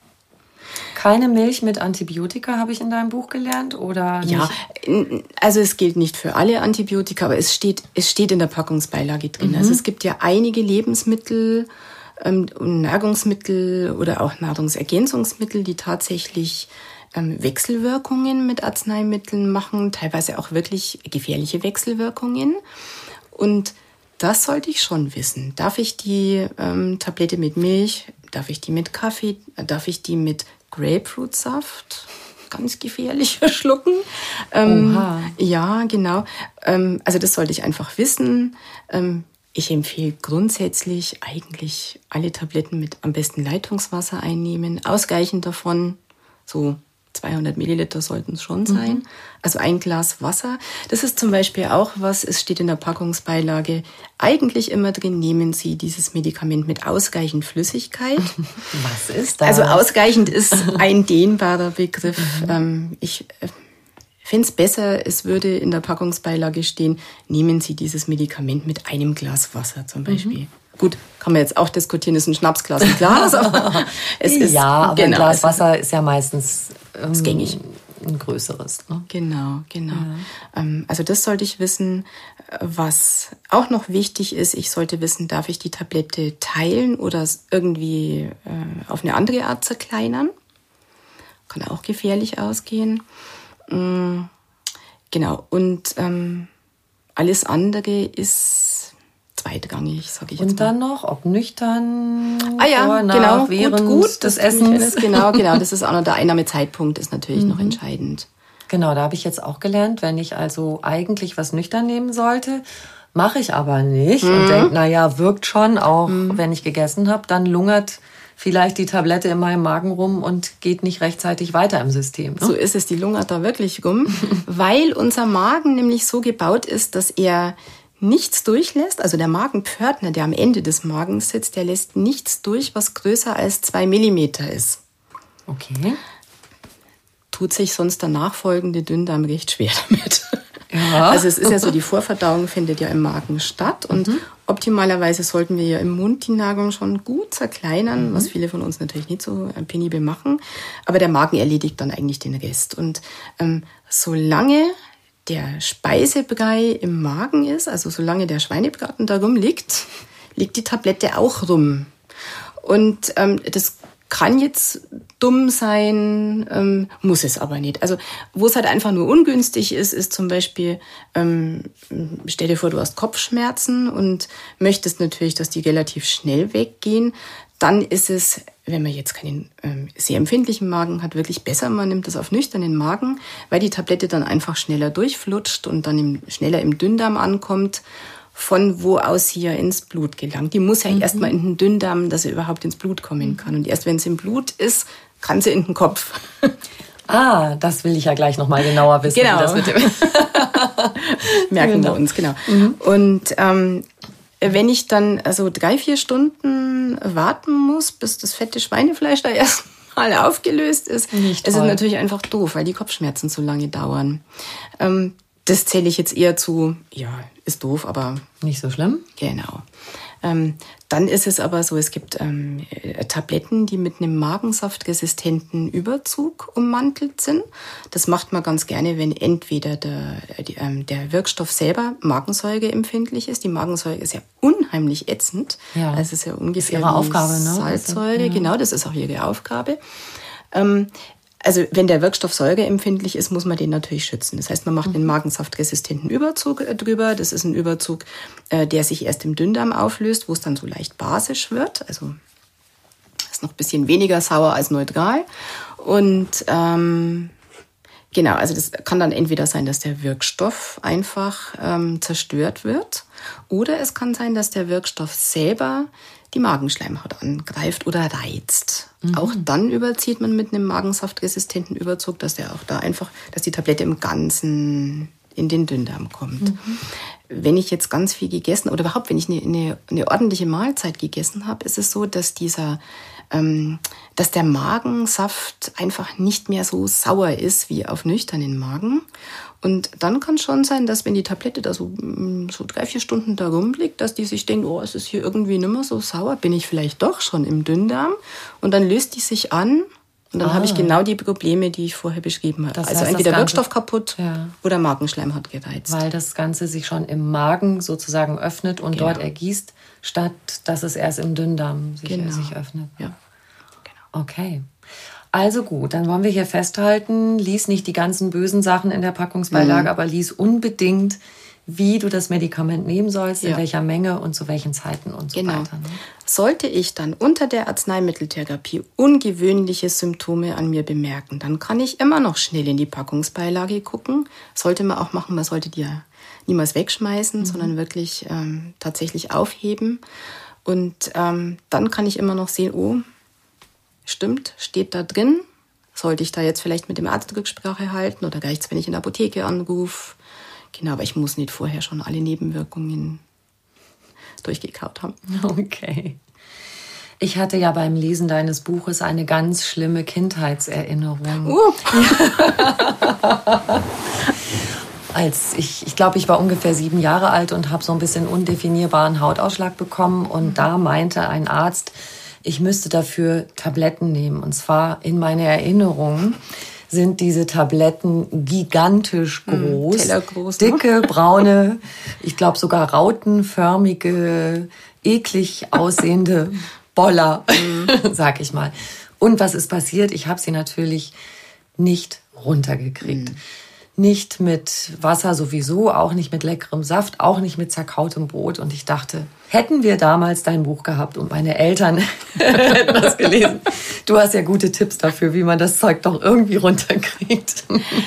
Keine Milch mit Antibiotika habe ich in deinem Buch gelernt, oder nicht? Ja, also es gilt nicht für alle Antibiotika, aber es steht, es steht in der Packungsbeilage drin. Mhm. Also es gibt ja einige Lebensmittel, ähm, Nahrungsmittel oder auch Nahrungsergänzungsmittel, die tatsächlich ähm, Wechselwirkungen mit Arzneimitteln machen, teilweise auch wirklich gefährliche Wechselwirkungen. Und das sollte ich schon wissen. Darf ich die ähm, Tablette mit Milch, darf ich die mit Kaffee, darf ich die mit Grapefruitsaft, ganz gefährlich, schlucken? Ähm, Oha. Ja, genau. Ähm, also das sollte ich einfach wissen. Ähm, ich empfehle grundsätzlich eigentlich alle Tabletten mit am besten Leitungswasser einnehmen, ausreichend davon, so zweihundert Milliliter sollten es schon sein. Mhm. Also ein Glas Wasser. Das ist zum Beispiel auch was, es steht in der Packungsbeilage, eigentlich immer drin, nehmen Sie dieses Medikament mit ausreichend Flüssigkeit. Was ist das? Also ausreichend ist ein dehnbarer Begriff. Mhm. Ich fände es besser, es würde in der Packungsbeilage stehen, nehmen Sie dieses Medikament mit einem Glas Wasser zum Beispiel. Mhm. Gut, kann man jetzt auch diskutieren, ist ein Schnapsglas ein Glas, aber es ist... Ja, aber genau, ein Glas Wasser ist ja meistens ähm, ist gängig. Ein größeres. Ne? Genau, genau. Ja. Also das sollte ich wissen. Was auch noch wichtig ist, ich sollte wissen, darf ich die Tablette teilen oder irgendwie äh, auf eine andere Art zerkleinern? Kann auch gefährlich ausgehen. Mhm. Genau, und ähm, alles andere ist zweitrangig, sage ich jetzt Und dann noch, ob nüchtern, ah ja, vor, nach, genau, während gut, gut, des das Essens. Genau, genau, das ist auch noch der Einnahmezeitpunkt, ist natürlich mhm. noch entscheidend. Genau, da habe ich jetzt auch gelernt, wenn ich also eigentlich was nüchtern nehmen sollte, mache ich aber nicht mhm. und denke, naja, wirkt schon, auch mhm. wenn ich gegessen habe, dann lungert vielleicht die Tablette in meinem Magen rum und geht nicht rechtzeitig weiter im System. Ne? So ist es, die lungert da wirklich rum, weil unser Magen nämlich so gebaut ist, dass er nichts durchlässt. Also der Magenpförtner, der am Ende des Magens sitzt, der lässt nichts durch, was größer als zwei Millimeter ist. Okay. Tut sich sonst der nachfolgende Dünndarm recht schwer damit. Ja. Also es ist ja so, die Vorverdauung findet ja im Magen statt und mhm. optimalerweise sollten wir ja im Mund die Nahrung schon gut zerkleinern, mhm. was viele von uns natürlich nicht so penibel machen. Aber der Magen erledigt dann eigentlich den Rest. Und ähm, solange der Speisebrei im Magen ist, also solange der Schweinebraten da rumliegt, liegt die Tablette auch rum. Und ähm, das kann jetzt dumm sein, ähm, muss es aber nicht. Also wo es halt einfach nur ungünstig ist, ist zum Beispiel, ähm, stell dir vor, du hast Kopfschmerzen und möchtest natürlich, dass die relativ schnell weggehen. Dann ist es, wenn man jetzt keinen ähm, sehr empfindlichen Magen hat, wirklich besser, man nimmt das auf nüchternen Magen, weil die Tablette dann einfach schneller durchflutscht und dann im, schneller im Dünndarm ankommt, von wo aus sie ja ins Blut gelangt. Die muss ja mhm. erstmal in den Dünndarm, dass sie überhaupt ins Blut kommen kann. Und erst wenn sie im Blut ist, kann sie in den Kopf. Ah, das will ich ja gleich nochmal genauer wissen. Genau. Wie das mit dem merken genau. wir uns, genau. Mhm. Und ähm, wenn ich dann also drei, vier Stunden warten muss, bis das fette Schweinefleisch da erstmal aufgelöst ist, Nicht ist toll. es natürlich einfach doof, weil die Kopfschmerzen so lange dauern. Ähm, das zähle ich jetzt eher zu, ja, ist doof, aber... Nicht so schlimm. Genau. Ähm, dann ist es aber so, es gibt ähm, Tabletten, die mit einem magensaftresistenten Überzug ummantelt sind. Das macht man ganz gerne, wenn entweder der, die, ähm, der Wirkstoff selber magensäureempfindlich ist. Die Magensäure ist ja unheimlich ätzend. Ja. Also es ist ja ungefähr ihre Aufgabe, ne? Salzsäure. Ja. Genau, das ist auch ihre Aufgabe. Ähm, Also wenn der Wirkstoff säureempfindlich ist, muss man den natürlich schützen. Das heißt, man macht einen magensaftresistenten Überzug drüber. Das ist ein Überzug, der sich erst im Dünndarm auflöst, wo es dann so leicht basisch wird. Also ist noch ein bisschen weniger sauer als neutral. Und ähm, genau, also das kann dann entweder sein, dass der Wirkstoff einfach ähm, zerstört wird, oder es kann sein, dass der Wirkstoff selber die Magenschleimhaut angreift oder reizt. Mhm. Auch dann überzieht man mit einem magensaftresistenten Überzug, dass der auch da einfach, dass die Tablette im Ganzen in den Dünndarm kommt. Mhm. Wenn ich jetzt ganz viel gegessen oder überhaupt, wenn ich eine, eine, eine ordentliche Mahlzeit gegessen habe, ist es so, dass dieser ähm, dass der Magensaft einfach nicht mehr so sauer ist wie auf nüchternen Magen. Und dann kann es schon sein, dass wenn die Tablette da so, so drei, vier Stunden da rumliegt, dass die sich denkt, oh, es ist hier irgendwie nicht mehr so sauer, bin ich vielleicht doch schon im Dünndarm. Und dann löst die sich an und dann ah. habe ich genau die Probleme, die ich vorher beschrieben habe. Das heißt, also entweder Wirkstoff kaputt ja. oder Magenschleimhaut gereizt. Weil das Ganze sich schon im Magen sozusagen öffnet und genau. dort ergießt, statt dass es erst im Dünndarm sich, genau. sich öffnet. Ja. Genau. Okay. Also gut, dann wollen wir hier festhalten, lies nicht die ganzen bösen Sachen in der Packungsbeilage, mhm. aber lies unbedingt, wie du das Medikament nehmen sollst, ja. in welcher Menge und zu welchen Zeiten und so genau. weiter. Ne? Sollte ich dann unter der Arzneimitteltherapie ungewöhnliche Symptome an mir bemerken, dann kann ich immer noch schnell in die Packungsbeilage gucken. Sollte man auch machen, man sollte die ja niemals wegschmeißen, mhm. sondern wirklich ähm, tatsächlich aufheben. Und ähm, dann kann ich immer noch sehen, oh, stimmt, steht da drin. Sollte ich da jetzt vielleicht mit dem Arzt Rücksprache halten oder reicht's, wenn ich in der Apotheke anrufe? Genau, aber ich muss nicht vorher schon alle Nebenwirkungen durchgekaut haben. Okay. Ich hatte ja beim Lesen deines Buches eine ganz schlimme Kindheitserinnerung. Uh. Als ich, ich glaube, ich war ungefähr sieben Jahre alt und habe so ein bisschen undefinierbaren Hautausschlag bekommen. Und mhm. da meinte ein Arzt, ich müsste dafür Tabletten nehmen. Und zwar in meiner Erinnerung sind diese Tabletten gigantisch groß, Tellergroß, dicke, braune, ich glaube sogar rautenförmige, eklig aussehende Boller, mhm. sag ich mal. Und was ist passiert? Ich habe sie natürlich nicht runtergekriegt. Mhm. Nicht mit Wasser sowieso, auch nicht mit leckerem Saft, auch nicht mit zerkautem Brot. Und ich dachte, hätten wir damals dein Buch gehabt und meine Eltern hätten das gelesen. Du hast ja gute Tipps dafür, wie man das Zeug doch irgendwie runterkriegt.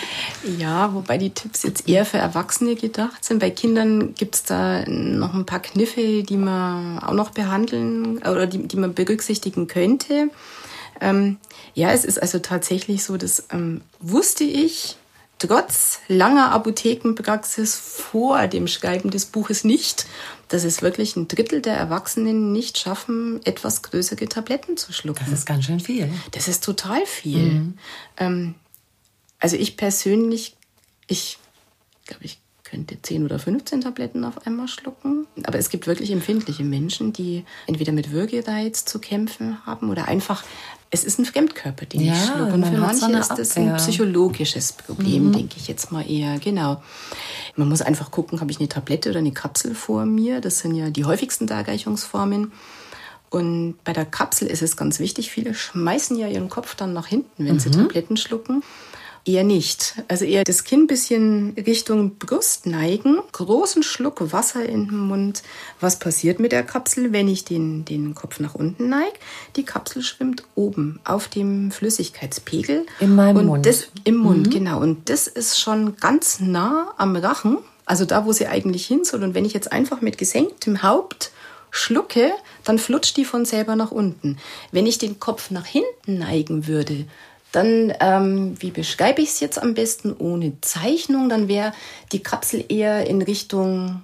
Ja, wobei die Tipps jetzt eher für Erwachsene gedacht sind. Bei Kindern gibt's da noch ein paar Kniffe, die man auch noch behandeln oder die, die man berücksichtigen könnte. Ähm, ja, es ist also tatsächlich so, das ähm, wusste ich trotz langer Apothekenpraxis vor dem Schreiben des Buches nicht, dass es wirklich ein Drittel der Erwachsenen nicht schaffen, etwas größere Tabletten zu schlucken. Das ist ganz schön viel. Das ist total viel. Mhm. Ähm, also ich persönlich, ich glaube, ich könnte zehn oder fünfzehn Tabletten auf einmal schlucken. Aber es gibt wirklich empfindliche Menschen, die entweder mit Würgereiz zu kämpfen haben oder einfach, es ist ein Fremdkörper, den ja, ich schlucke. Und für manche so ist das ein psychologisches Problem, mhm. denke ich jetzt mal eher. Genau. Man muss einfach gucken, habe ich eine Tablette oder eine Kapsel vor mir? Das sind ja die häufigsten Darreichungsformen. Und bei der Kapsel ist es ganz wichtig, viele schmeißen ja ihren Kopf dann nach hinten, wenn mhm. sie Tabletten schlucken. Eher nicht. Also eher das Kinn ein bisschen Richtung Brust neigen, großen Schluck Wasser in den Mund. Was passiert mit der Kapsel, wenn ich den, den Kopf nach unten neige? Die Kapsel schwimmt oben auf dem Flüssigkeitspegel. In meinem und Mund. Das, Im Mund, mhm. genau. Und das ist schon ganz nah am Rachen, also da, wo sie eigentlich hin soll. Und wenn ich jetzt einfach mit gesenktem Haupt schlucke, dann flutscht die von selber nach unten. Wenn ich den Kopf nach hinten neigen würde, dann, ähm, wie beschreibe ich es jetzt am besten ohne Zeichnung, dann wäre die Kapsel eher in Richtung,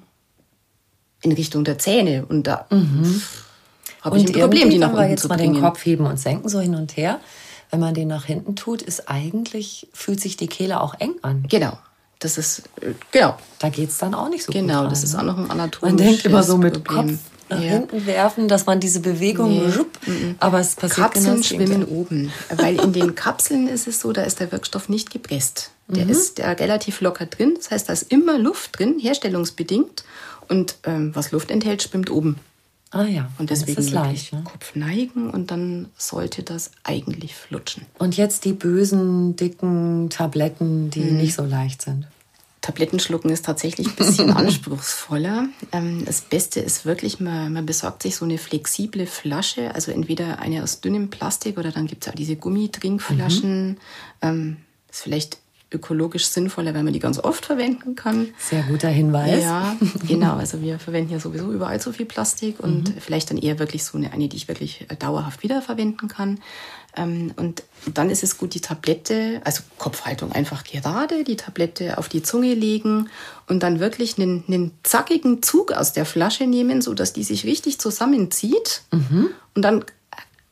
in Richtung der Zähne. Und da mhm. habe ich ein Problem, die nach unten jetzt zu mal bringen. Den Kopf heben und senken, so hin und her. Wenn man den nach hinten tut, ist eigentlich, fühlt sich die Kehle auch eng an. Genau. Das ist, äh, genau. Da geht es dann auch nicht so genau, gut Genau, das ist auch noch ein anatomisches Man denkt immer so mit Problem. Kopf nach ja. hinten werfen, dass man diese Bewegung, nee. rup, aber es passiert Kapseln genau schwimmen oben, weil in den Kapseln ist es so, da ist der Wirkstoff nicht gepresst. Der mhm. ist der relativ locker drin, das heißt, da ist immer Luft drin, herstellungsbedingt und ähm, was Luft enthält, schwimmt oben. Ah ja, und deswegen ist leicht, ne? Kopf neigen und dann sollte das eigentlich flutschen. Und jetzt die bösen, dicken Tabletten, die mhm. nicht so leicht sind. Tabletten schlucken ist tatsächlich ein bisschen anspruchsvoller. Das Beste ist wirklich, man, man besorgt sich so eine flexible Flasche, also entweder eine aus dünnem Plastik oder dann gibt es auch diese Gummitrinkflaschen. Mhm. Ähm, ist vielleicht ökologisch sinnvoller, weil man die ganz oft verwenden kann. Sehr guter Hinweis. Ja, genau. Also wir verwenden ja sowieso überall so viel Plastik und mhm. vielleicht dann eher wirklich so eine, eine, die ich wirklich dauerhaft wiederverwenden kann. Und dann ist es gut, die Tablette, also Kopfhaltung einfach gerade, die Tablette auf die Zunge legen und dann wirklich einen, einen zackigen Zug aus der Flasche nehmen, sodass die sich richtig zusammenzieht. Mhm. Und dann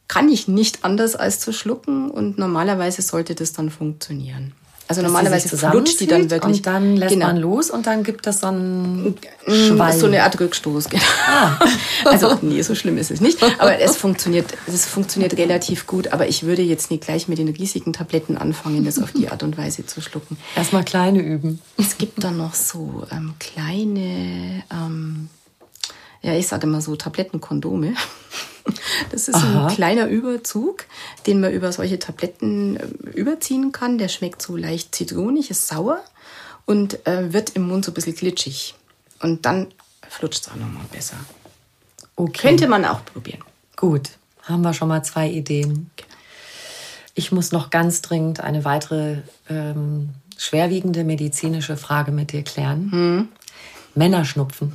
kann ich nicht anders als zu schlucken und normalerweise sollte das dann funktionieren. Also dass normalerweise flutscht die dann wirklich. Und dann lässt genau. man los und dann gibt es so einen Schwall. So eine Art Rückstoß, genau. Ah. Also nee, so schlimm ist es nicht. Aber es funktioniert, es funktioniert relativ gut. Aber ich würde jetzt nicht gleich mit den riesigen Tabletten anfangen, das auf die Art und Weise zu schlucken. Erstmal kleine üben. Es gibt dann noch so ähm, kleine, ähm, ja ich sage immer so Tablettenkondome. Das ist Aha. ein kleiner Überzug, den man über solche Tabletten überziehen kann. Der schmeckt so leicht zitronig, ist sauer und äh, wird im Mund so ein bisschen glitschig. Und dann flutscht es auch nochmal besser. Okay. Könnte man auch probieren. Gut, haben wir schon mal zwei Ideen. Genau. Ich muss noch ganz dringend eine weitere ähm, schwerwiegende medizinische Frage mit dir klären. Hm. Männerschnupfen.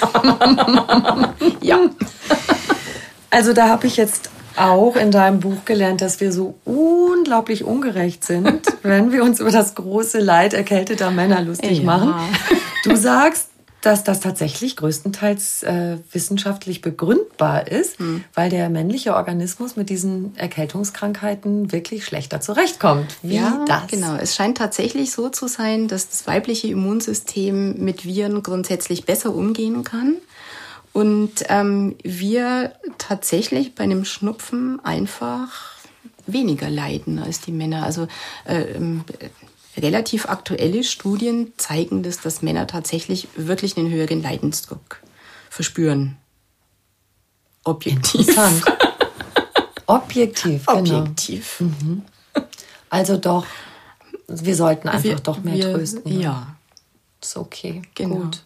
Ja. Also da habe ich jetzt auch in deinem Buch gelernt, dass wir so unglaublich ungerecht sind, wenn wir uns über das große Leid erkälteter Männer lustig ja. machen. Du sagst, dass das tatsächlich größtenteils äh, wissenschaftlich begründbar ist, hm. weil der männliche Organismus mit diesen Erkältungskrankheiten wirklich schlechter zurechtkommt. Wie ja, das? Genau. Es scheint tatsächlich so zu sein, dass das weibliche Immunsystem mit Viren grundsätzlich besser umgehen kann. Und ähm, wir tatsächlich bei einem Schnupfen einfach weniger leiden als die Männer. Also äh, ähm, relativ aktuelle Studien zeigen, dass, dass Männer tatsächlich wirklich einen höheren Leidensdruck verspüren. Objektiv. Interessant. Objektiv, genau. Objektiv. Mhm. Also doch, wir sollten einfach wir, doch mehr wir, trösten. Ja. Ist okay, genau. Gut.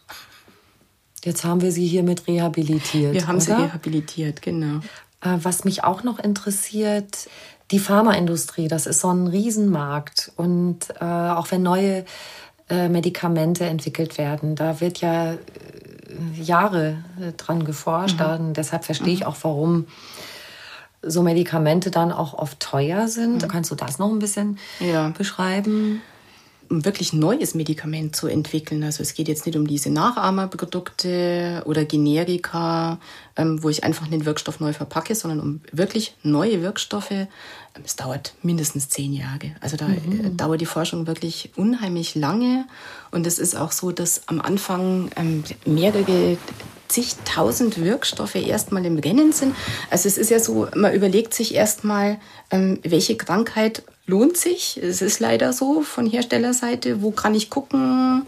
Jetzt haben wir sie hiermit rehabilitiert. Wir haben oder? sie rehabilitiert, genau. Was mich auch noch interessiert, die Pharmaindustrie, das ist so ein Riesenmarkt. Und äh, auch wenn neue äh, Medikamente entwickelt werden, da wird ja äh, Jahre äh, dran geforscht. Mhm. Und deshalb verstehe ich auch, warum so Medikamente dann auch oft teuer sind. Mhm. Kannst du das noch ein bisschen ja. beschreiben? Um wirklich neues Medikament zu entwickeln. Also es geht jetzt nicht um diese Nachahmerprodukte oder Generika, ähm, wo ich einfach den Wirkstoff neu verpacke, sondern um wirklich neue Wirkstoffe. Ähm, es dauert mindestens zehn Jahre. Also da mhm. äh, dauert die Forschung wirklich unheimlich lange. Und es ist auch so, dass am Anfang ähm, mehrere zigtausend Wirkstoffe erstmal im Rennen sind. Also es ist ja so, man überlegt sich erstmal, ähm, welche Krankheit lohnt sich. Es ist leider so von Herstellerseite, wo kann ich gucken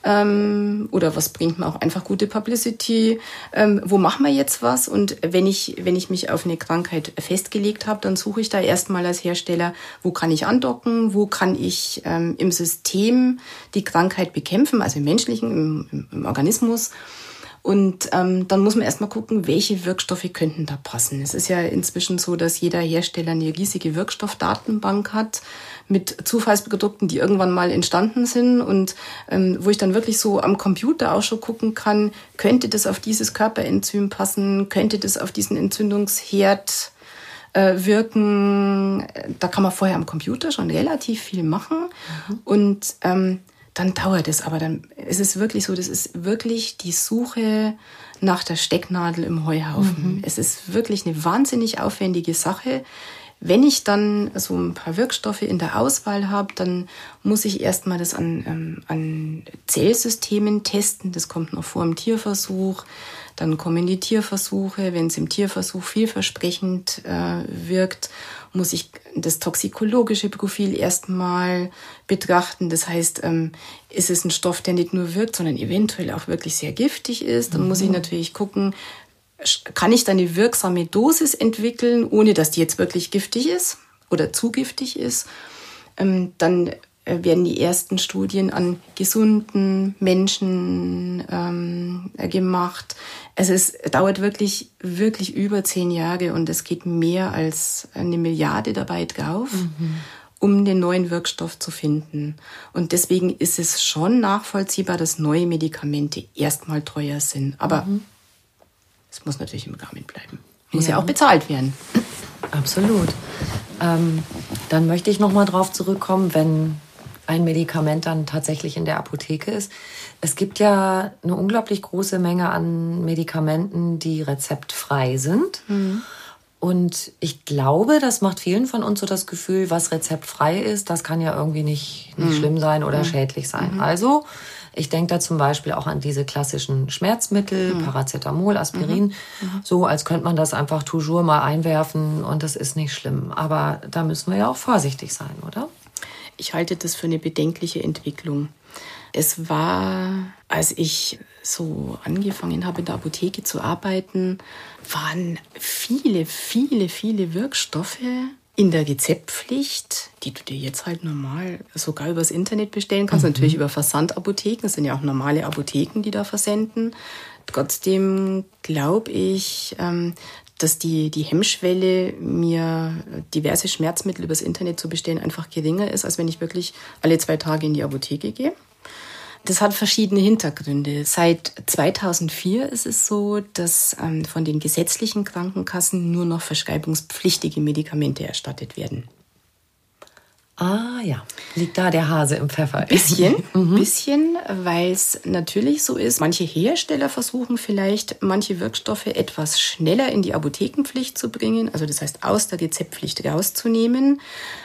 ähm, oder was bringt mir auch einfach gute Publicity, ähm, wo machen wir jetzt was? Und wenn ich, wenn ich mich auf eine Krankheit festgelegt habe, dann suche ich da erstmal als Hersteller, wo kann ich andocken, wo kann ich ähm, im System die Krankheit bekämpfen, also im menschlichen, im, im, im Organismus. Und ähm, dann muss man erstmal gucken, welche Wirkstoffe könnten da passen. Es ist ja inzwischen so, dass jeder Hersteller eine riesige Wirkstoffdatenbank hat mit Zufallsprodukten, die irgendwann mal entstanden sind und ähm, wo ich dann wirklich so am Computer auch schon gucken kann, könnte das auf dieses Körperenzym passen, könnte das auf diesen Entzündungsherd äh, wirken. Da kann man vorher am Computer schon relativ viel machen. Mhm. Und ähm, dann dauert es, aber dann ist es wirklich so, das ist wirklich die Suche nach der Stecknadel im Heuhaufen. Mhm. Es ist wirklich eine wahnsinnig aufwendige Sache. Wenn ich dann so ein paar Wirkstoffe in der Auswahl habe, dann muss ich erstmal das an, ähm, an Zellsystemen testen. Das kommt noch vor im Tierversuch. Dann kommen die Tierversuche. Wenn es im Tierversuch vielversprechend äh, wirkt, muss ich das toxikologische Profil erstmal betrachten. Das heißt, ähm, ist es ein Stoff, der nicht nur wirkt, sondern eventuell auch wirklich sehr giftig ist. Dann mhm. muss ich natürlich gucken, kann ich da eine wirksame Dosis entwickeln, ohne dass die jetzt wirklich giftig ist oder zu giftig ist. Ähm, dann werden die ersten Studien an gesunden Menschen ähm, gemacht. Also es dauert wirklich, wirklich über zehn Jahre und es geht mehr als eine Milliarde dabei drauf, mhm. um den neuen Wirkstoff zu finden. Und deswegen ist es schon nachvollziehbar, dass neue Medikamente erstmal teuer sind. Aber mhm. es muss natürlich im Rahmen bleiben. Muss ja, ja auch bezahlt werden. Absolut. Ähm, dann möchte ich noch mal drauf zurückkommen, wenn ein Medikament dann tatsächlich in der Apotheke ist. Es gibt ja eine unglaublich große Menge an Medikamenten, die rezeptfrei sind. Mhm. Und ich glaube, das macht vielen von uns so das Gefühl, was rezeptfrei ist, das kann ja irgendwie nicht, nicht mhm. schlimm sein oder mhm. schädlich sein. Mhm. Also ich denke da zum Beispiel auch an diese klassischen Schmerzmittel, mhm. Paracetamol, Aspirin, mhm. so als könnte man das einfach toujours mal einwerfen und das ist nicht schlimm. Aber da müssen wir ja auch vorsichtig sein, oder? Ich halte das für eine bedenkliche Entwicklung. Es war, als ich so angefangen habe, in der Apotheke zu arbeiten, waren viele, viele, viele Wirkstoffe in der Rezeptpflicht, die du dir jetzt halt normal sogar übers Internet bestellen kannst. Mhm. Natürlich über Versandapotheken, das sind ja auch normale Apotheken, die da versenden. Trotzdem glaube ich, dass die, die Hemmschwelle, mir diverse Schmerzmittel übers Internet zu bestellen, einfach geringer ist, als wenn ich wirklich alle zwei Tage in die Apotheke gehe. Das hat verschiedene Hintergründe. Seit zweitausendvier ist es so, dass ähm, von den gesetzlichen Krankenkassen nur noch verschreibungspflichtige Medikamente erstattet werden. Ah ja, liegt da der Hase im Pfeffer. Bisschen, mhm. bisschen, weil es natürlich so ist. Manche Hersteller versuchen vielleicht, manche Wirkstoffe etwas schneller in die Apothekenpflicht zu bringen, also das heißt aus der Rezeptpflicht rauszunehmen,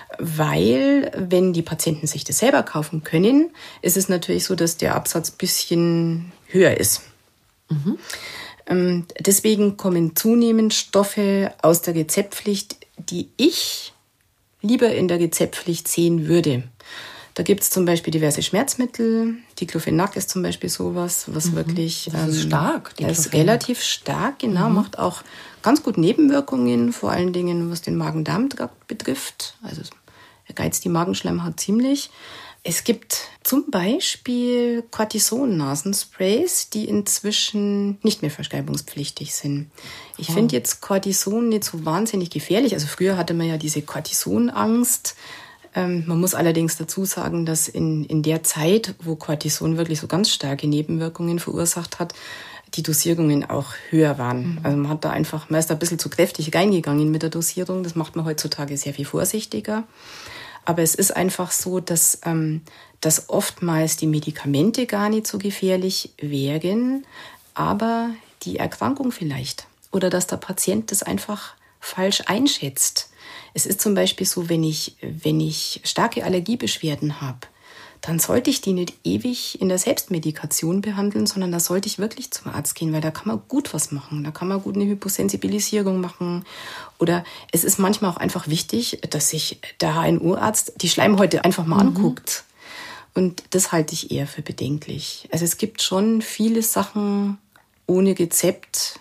weil wenn die Patienten sich das selber kaufen können, ist es natürlich so, dass der Absatz ein bisschen höher ist. Mhm. Ähm, deswegen kommen zunehmend Stoffe aus der Rezeptpflicht, die ich lieber in der Rezeptpflicht sehen würde. Da gibt es zum Beispiel diverse Schmerzmittel. Diclofenac ist zum Beispiel sowas, was mhm. wirklich... Das ist ähm, stark. Das ist relativ stark, genau. Mhm. Macht auch ganz gut Nebenwirkungen, vor allen Dingen was den Magen-Darm-Trakt betrifft. Also er geizt die Magenschleimhaut ziemlich. Es gibt zum Beispiel Cortison-Nasensprays, die inzwischen nicht mehr verschreibungspflichtig sind. Ich oh. finde jetzt Cortison nicht so wahnsinnig gefährlich. Also früher hatte man ja diese Cortison-Angst. Ähm, man muss allerdings dazu sagen, dass in, in der Zeit, wo Cortison wirklich so ganz starke Nebenwirkungen verursacht hat, die Dosierungen auch höher waren. Mhm. Also man hat da einfach, man ist da ein bisschen zu kräftig reingegangen mit der Dosierung. Das macht man heutzutage sehr viel vorsichtiger. Aber es ist einfach so, dass, ähm, dass oftmals die Medikamente gar nicht so gefährlich wären, aber die Erkrankung vielleicht. Oder dass der Patient das einfach falsch einschätzt. Es ist zum Beispiel so, wenn ich, wenn ich starke Allergiebeschwerden habe, dann sollte ich die nicht ewig in der Selbstmedikation behandeln, sondern da sollte ich wirklich zum Arzt gehen, weil da kann man gut was machen. Da kann man gut eine Hyposensibilisierung machen. Oder es ist manchmal auch einfach wichtig, dass sich der H N O-Arzt die Schleimhäute einfach mal mhm. anguckt. Und das halte ich eher für bedenklich. Also es gibt schon viele Sachen ohne Rezept,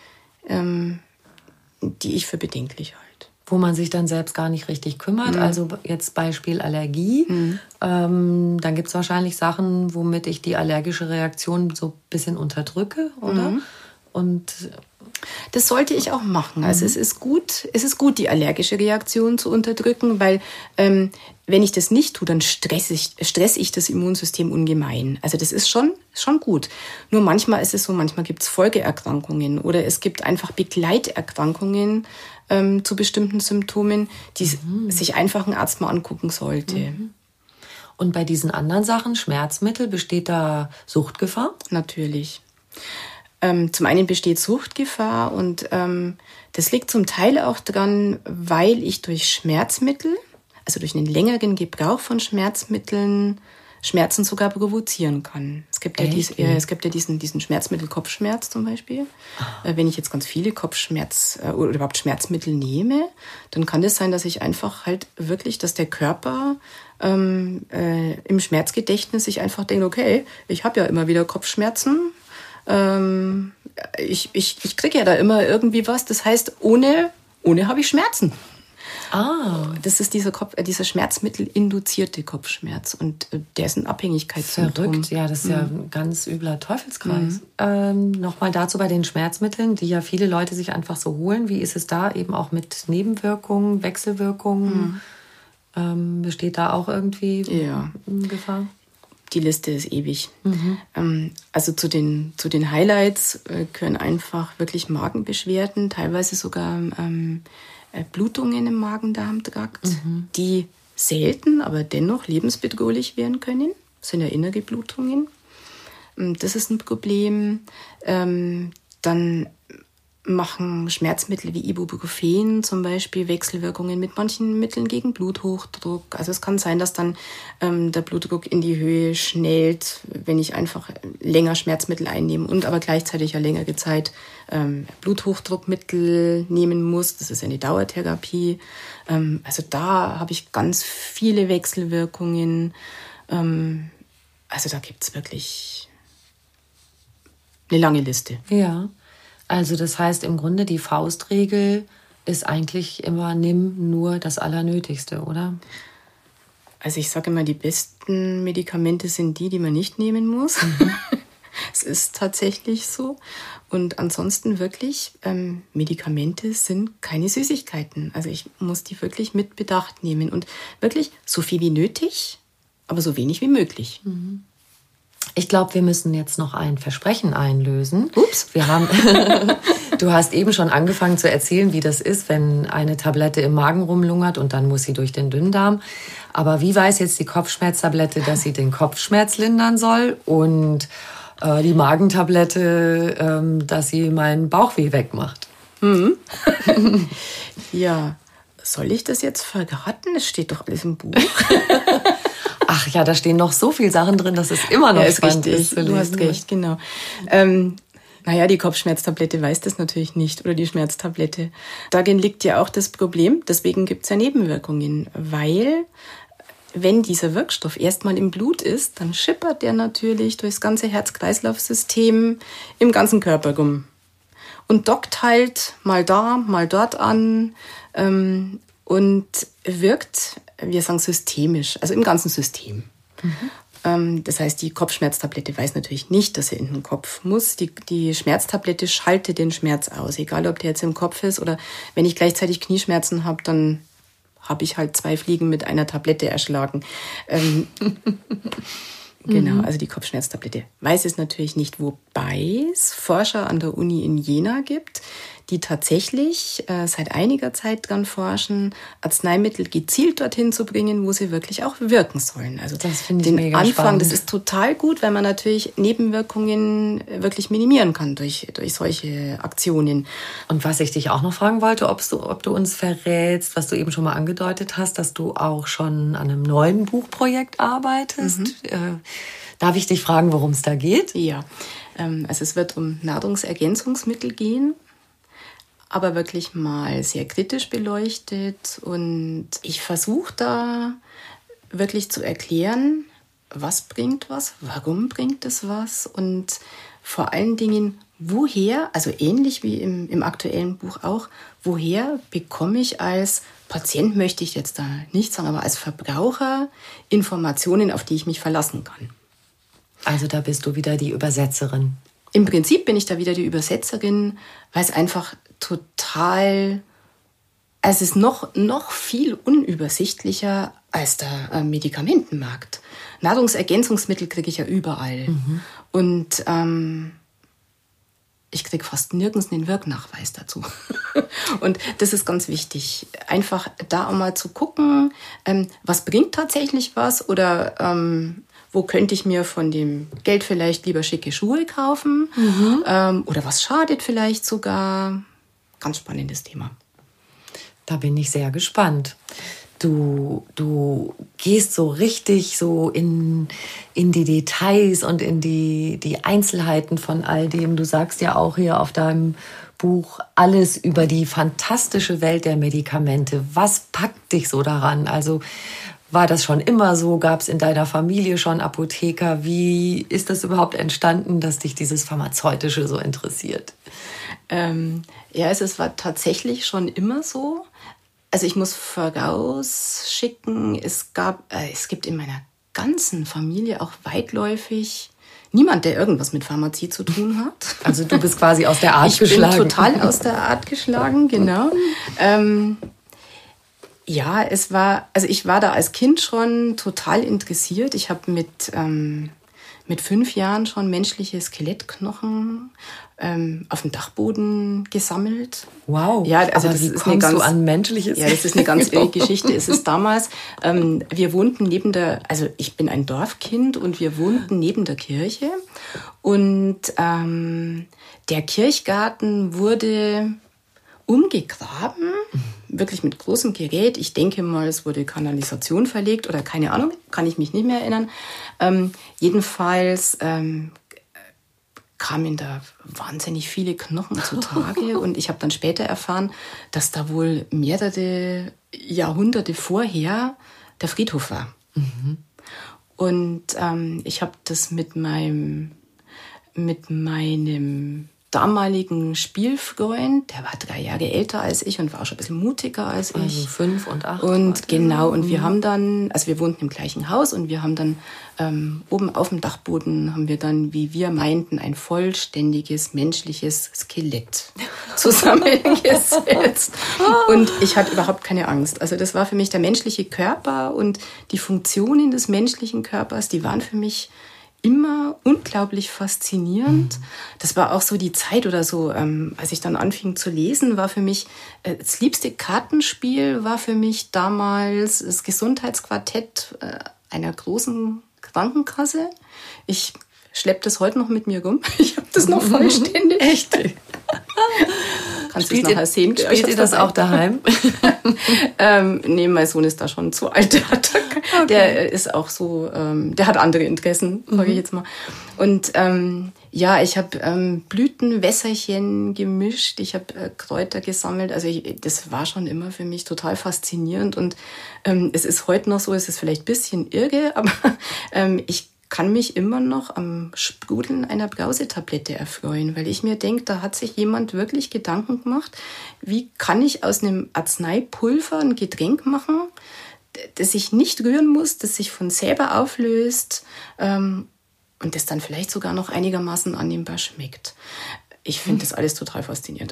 ähm, die ich für bedenklich halte. Wo man sich dann selbst gar nicht richtig kümmert. Mhm. Also jetzt Beispiel Allergie. Mhm. Ähm, dann gibt es wahrscheinlich Sachen, womit ich die allergische Reaktion so ein bisschen unterdrücke, oder? Mhm. Und das sollte ich auch machen. Also mhm. es ist gut, es ist gut, die allergische Reaktion zu unterdrücken, weil ähm, wenn ich das nicht tue, dann stresse ich, stress ich das Immunsystem ungemein. Also das ist schon, schon gut. Nur manchmal ist es so, manchmal gibt es Folgeerkrankungen oder es gibt einfach Begleiterkrankungen ähm, zu bestimmten Symptomen, die mhm. sich einfach ein Arzt mal angucken sollte. Mhm. Und bei diesen anderen Sachen, Schmerzmittel, besteht da Suchtgefahr? Natürlich. Ähm, zum einen besteht Suchtgefahr und ähm, das liegt zum Teil auch dran, weil ich durch Schmerzmittel, also durch einen längeren Gebrauch von Schmerzmitteln, Schmerzen sogar provozieren kann. Es gibt ja, dies, äh, es gibt ja diesen, diesen Schmerzmittel Kopfschmerz zum Beispiel. Äh, wenn ich jetzt ganz viele Kopfschmerz äh, oder überhaupt Schmerzmittel nehme, dann kann es das sein, dass ich einfach halt wirklich, dass der Körper ähm, äh, im Schmerzgedächtnis sich einfach denkt, okay, ich habe ja immer wieder Kopfschmerzen, ähm, ich, ich, ich kriege ja da immer irgendwie was, das heißt, ohne, ohne habe ich Schmerzen. Ah. Das ist dieser, Kopf, äh, dieser schmerzmittelinduzierte Kopfschmerz und äh, der ist ein Abhängigkeitssymptom. Verrückt, ja, das ist mhm. ja ein ganz übler Teufelskreis. Mhm. Ähm, Nochmal dazu bei den Schmerzmitteln, die ja viele Leute sich einfach so holen. Wie ist es da eben auch mit Nebenwirkungen, Wechselwirkungen? Mhm. Ähm, besteht da auch irgendwie ja. Gefahr? Die Liste ist ewig. Mhm. Ähm, also zu den, zu den Highlights äh, gehören einfach wirklich Magenbeschwerden, teilweise sogar ähm, Blutungen im Magen-Darm-Trakt, mhm. die selten, aber dennoch lebensbedrohlich werden können. Das sind ja innere Blutungen. Das ist ein Problem. Ähm, dann machen Schmerzmittel wie Ibuprofen zum Beispiel Wechselwirkungen mit manchen Mitteln gegen Bluthochdruck. Also es kann sein, dass dann ähm, der Blutdruck in die Höhe schnellt, wenn ich einfach länger Schmerzmittel einnehme und aber gleichzeitig ja längere Zeit ähm, Bluthochdruckmittel nehmen muss. Das ist eine Dauertherapie. Ähm, also da habe ich ganz viele Wechselwirkungen. Ähm, also da gibt es wirklich eine lange Liste. Ja. Also das heißt im Grunde, die Faustregel ist eigentlich immer, nimm nur das Allernötigste, oder? Also ich sage immer, die besten Medikamente sind die, die man nicht nehmen muss. Mhm. Es ist tatsächlich so. Und ansonsten wirklich, ähm, Medikamente sind keine Süßigkeiten. Also ich muss die wirklich mit Bedacht nehmen. Und wirklich so viel wie nötig, aber so wenig wie möglich. Mhm. Ich glaube, wir müssen jetzt noch ein Versprechen einlösen. Ups. Wir haben, du hast eben schon angefangen zu erzählen, wie das ist, wenn eine Tablette im Magen rumlungert und dann muss sie durch den Dünndarm. Aber wie weiß jetzt die Kopfschmerztablette, dass sie den Kopfschmerz lindern soll und äh, die Magentablette, ähm, dass sie meinen Bauchweh wegmacht? Mhm. Ja, soll ich das jetzt verraten? Es steht doch alles im Buch. Ach ja, da stehen noch so viele Sachen drin, dass es immer noch ja, ist spannend richtig. ist. Zu lesen. Du hast recht, genau. Ähm, naja, die Kopfschmerztablette weiß das natürlich nicht oder die Schmerztablette. Darin liegt ja auch das Problem, deswegen gibt es ja Nebenwirkungen, weil wenn dieser Wirkstoff erstmal im Blut ist, dann schippert der natürlich durchs ganze Herz-Kreislauf-System im ganzen Körper rum und dockt halt mal da, mal dort an ähm, und wirkt, wir sagen systemisch, also im ganzen System. Mhm. Ähm, das heißt, die Kopfschmerztablette weiß natürlich nicht, dass sie in den Kopf muss. Die, die Schmerztablette schaltet den Schmerz aus, egal ob der jetzt im Kopf ist oder wenn ich gleichzeitig Knieschmerzen habe, dann habe ich halt zwei Fliegen mit einer Tablette erschlagen. Ähm, genau, also die Kopfschmerztablette weiß es natürlich nicht, wobei es Forscher an der Uni in Jena gibt, die tatsächlich äh, seit einiger Zeit daran forschen, Arzneimittel gezielt dorthin zu bringen, wo sie wirklich auch wirken sollen. Also das finde ich den mega Anfang, spannend. Das ist total gut, weil man natürlich Nebenwirkungen wirklich minimieren kann durch, durch solche Aktionen. Und was ich dich auch noch fragen wollte, ob du, ob du uns verrätst, was du eben schon mal angedeutet hast, dass du auch schon an einem neuen Buchprojekt arbeitest. Mhm. Äh, darf ich dich fragen, worum es da geht? Ja, ähm, also es wird um Nahrungsergänzungsmittel gehen, aber wirklich mal sehr kritisch beleuchtet. Und ich versuche da wirklich zu erklären, was bringt was, warum bringt es was und vor allen Dingen, woher, also ähnlich wie im, im aktuellen Buch auch, woher bekomme ich als Patient, möchte ich jetzt da nicht sagen, aber als Verbraucher Informationen, auf die ich mich verlassen kann. Also da bist du wieder die Übersetzerin. Im Prinzip bin ich da wieder die Übersetzerin, weil es einfach total, es ist noch, noch viel unübersichtlicher als der äh, Medikamentenmarkt. Nahrungsergänzungsmittel kriege ich ja überall. Mhm. Und ähm, ich kriege fast nirgends einen Wirknachweis dazu. Und das ist ganz wichtig, einfach da auch mal zu gucken, ähm, was bringt tatsächlich was oder ähm, wo könnte ich mir von dem Geld vielleicht lieber schicke Schuhe kaufen? Mhm. Ähm, oder was schadet vielleicht sogar? Ganz spannendes Thema. Da bin ich sehr gespannt. Du, du gehst so richtig so in, in die Details und in die, die Einzelheiten von all dem. Du sagst ja auch hier auf deinem Buch alles über die fantastische Welt der Medikamente. Was packt dich so daran? Also war das schon immer so? Gab es in deiner Familie schon Apotheker? Wie ist das überhaupt entstanden, dass dich dieses Pharmazeutische so interessiert? Ähm, ja, also es war tatsächlich schon immer so. Also ich muss vorausschicken, es gab, äh, es gibt in meiner ganzen Familie auch weitläufig niemand, der irgendwas mit Pharmazie zu tun hat. Also du bist quasi aus der Art ich geschlagen. Ich bin total aus der Art geschlagen, genau. ähm, Ja, es war, also ich war da als Kind schon total interessiert. Ich habe mit, ähm, mit fünf Jahren schon menschliche Skelettknochen ähm, auf dem Dachboden gesammelt. Wow, ja, also aber das wie ist kommst eine ganz, du an menschliches? Ja, das ist eine ganz irre Geschichte. Es ist damals, ähm, wir wohnten neben der, also ich bin ein Dorfkind und wir wohnten neben der Kirche und ähm, der Kirchgarten wurde umgegraben, wirklich mit großem Gerät. Ich denke mal, es wurde Kanalisation verlegt oder keine Ahnung, kann ich mich nicht mehr erinnern. Ähm, jedenfalls ähm, kamen da wahnsinnig viele Knochen zutage und ich habe dann später erfahren, dass da wohl mehrere Jahrhunderte vorher der Friedhof war. Mhm. Und ähm, ich habe das mit meinem, mit meinem damaligen Spielfreund, der war drei Jahre älter als ich und war auch schon ein bisschen mutiger als ich. Also fünf und acht. Und genau, und wir haben dann, also wir wohnten im gleichen Haus und wir haben dann ähm, oben auf dem Dachboden haben wir dann, wie wir meinten, ein vollständiges menschliches Skelett zusammengesetzt. Und ich hatte überhaupt keine Angst. Also das war für mich der menschliche Körper und die Funktionen des menschlichen Körpers, die waren für mich immer unglaublich faszinierend. Das war auch so die Zeit oder so, ähm, als ich dann anfing zu lesen, war für mich, äh, das liebste Kartenspiel war für mich damals das Gesundheitsquartett äh, einer großen Krankenkasse. Ich schleppe das heute noch mit mir rum. Ich habe das noch vollständig. Echt? Kannst du es nachher sehen? Spielt ihr das auch daheim? ähm, nee, mein Sohn ist da schon zu alt. Der, hat da, okay. der ist auch so, ähm, der hat andere Interessen, sage mhm. ich jetzt mal. Und ähm, ja, ich habe ähm, Blütenwässerchen gemischt, ich habe äh, Kräuter gesammelt. Also ich, das war schon immer für mich total faszinierend. Und ähm, es ist heute noch so, es ist vielleicht ein bisschen irre, aber ähm, ich kann mich immer noch am Sprudeln einer Brausetablette erfreuen, weil ich mir denke, da hat sich jemand wirklich Gedanken gemacht, wie kann ich aus einem Arzneipulver ein Getränk machen, das ich nicht rühren muss, das sich von selber auflöst ähm, und das dann vielleicht sogar noch einigermaßen annehmbar schmeckt. Ich finde das alles total faszinierend.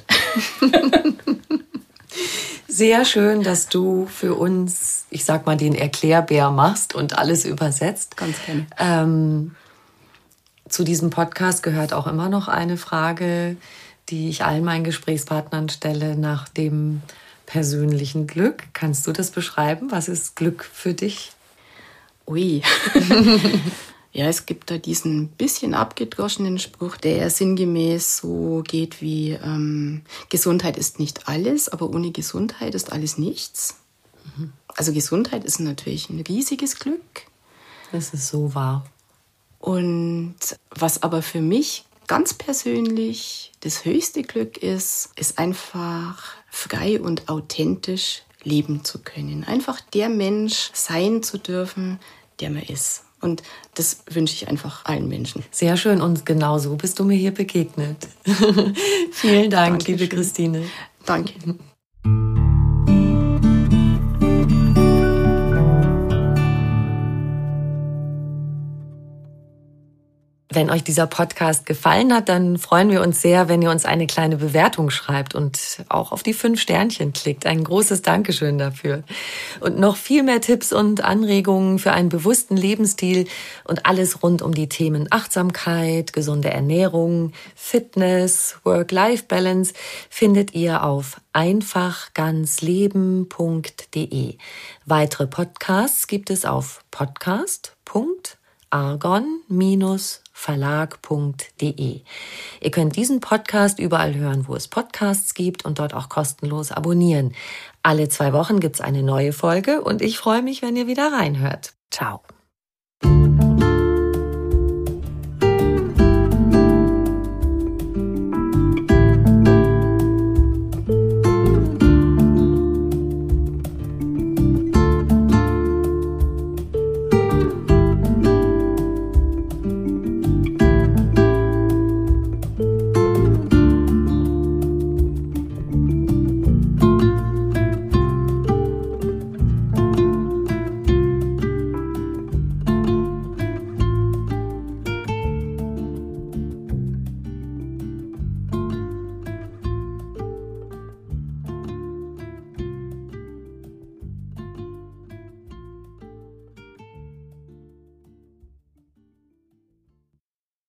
Sehr schön, dass du für uns, ich sag mal, den Erklärbär machst und alles übersetzt. Ganz gerne. Ähm, zu diesem Podcast gehört auch immer noch eine Frage, die ich allen meinen Gesprächspartnern stelle, nach dem persönlichen Glück. Kannst du das beschreiben? Was ist Glück für dich? Ui. Ja, es gibt da diesen bisschen abgedroschenen Spruch, der ja sinngemäß so geht wie ähm, Gesundheit ist nicht alles, aber ohne Gesundheit ist alles nichts. Mhm. Also Gesundheit ist natürlich ein riesiges Glück. Das ist so wahr. Und was aber für mich ganz persönlich das höchste Glück ist, ist einfach frei und authentisch leben zu können. Einfach der Mensch sein zu dürfen, der man ist. Und das wünsche ich einfach allen Menschen. Sehr schön und genau so bist du mir hier begegnet. Vielen Dank, Dankeschön. Liebe Christine. Danke. Wenn euch dieser Podcast gefallen hat, dann freuen wir uns sehr, wenn ihr uns eine kleine Bewertung schreibt und auch auf die fünf Sternchen klickt. Ein großes Dankeschön dafür. Und noch viel mehr Tipps und Anregungen für einen bewussten Lebensstil und alles rund um die Themen Achtsamkeit, gesunde Ernährung, Fitness, Work-Life-Balance findet ihr auf einfach ganz leben punkt de. Weitere Podcasts gibt es auf podcast punkt argon verlag punkt de. Ihr könnt diesen Podcast überall hören, wo es Podcasts gibt und dort auch kostenlos abonnieren. Alle zwei Wochen gibt's eine neue Folge und ich freue mich, wenn ihr wieder reinhört. Ciao.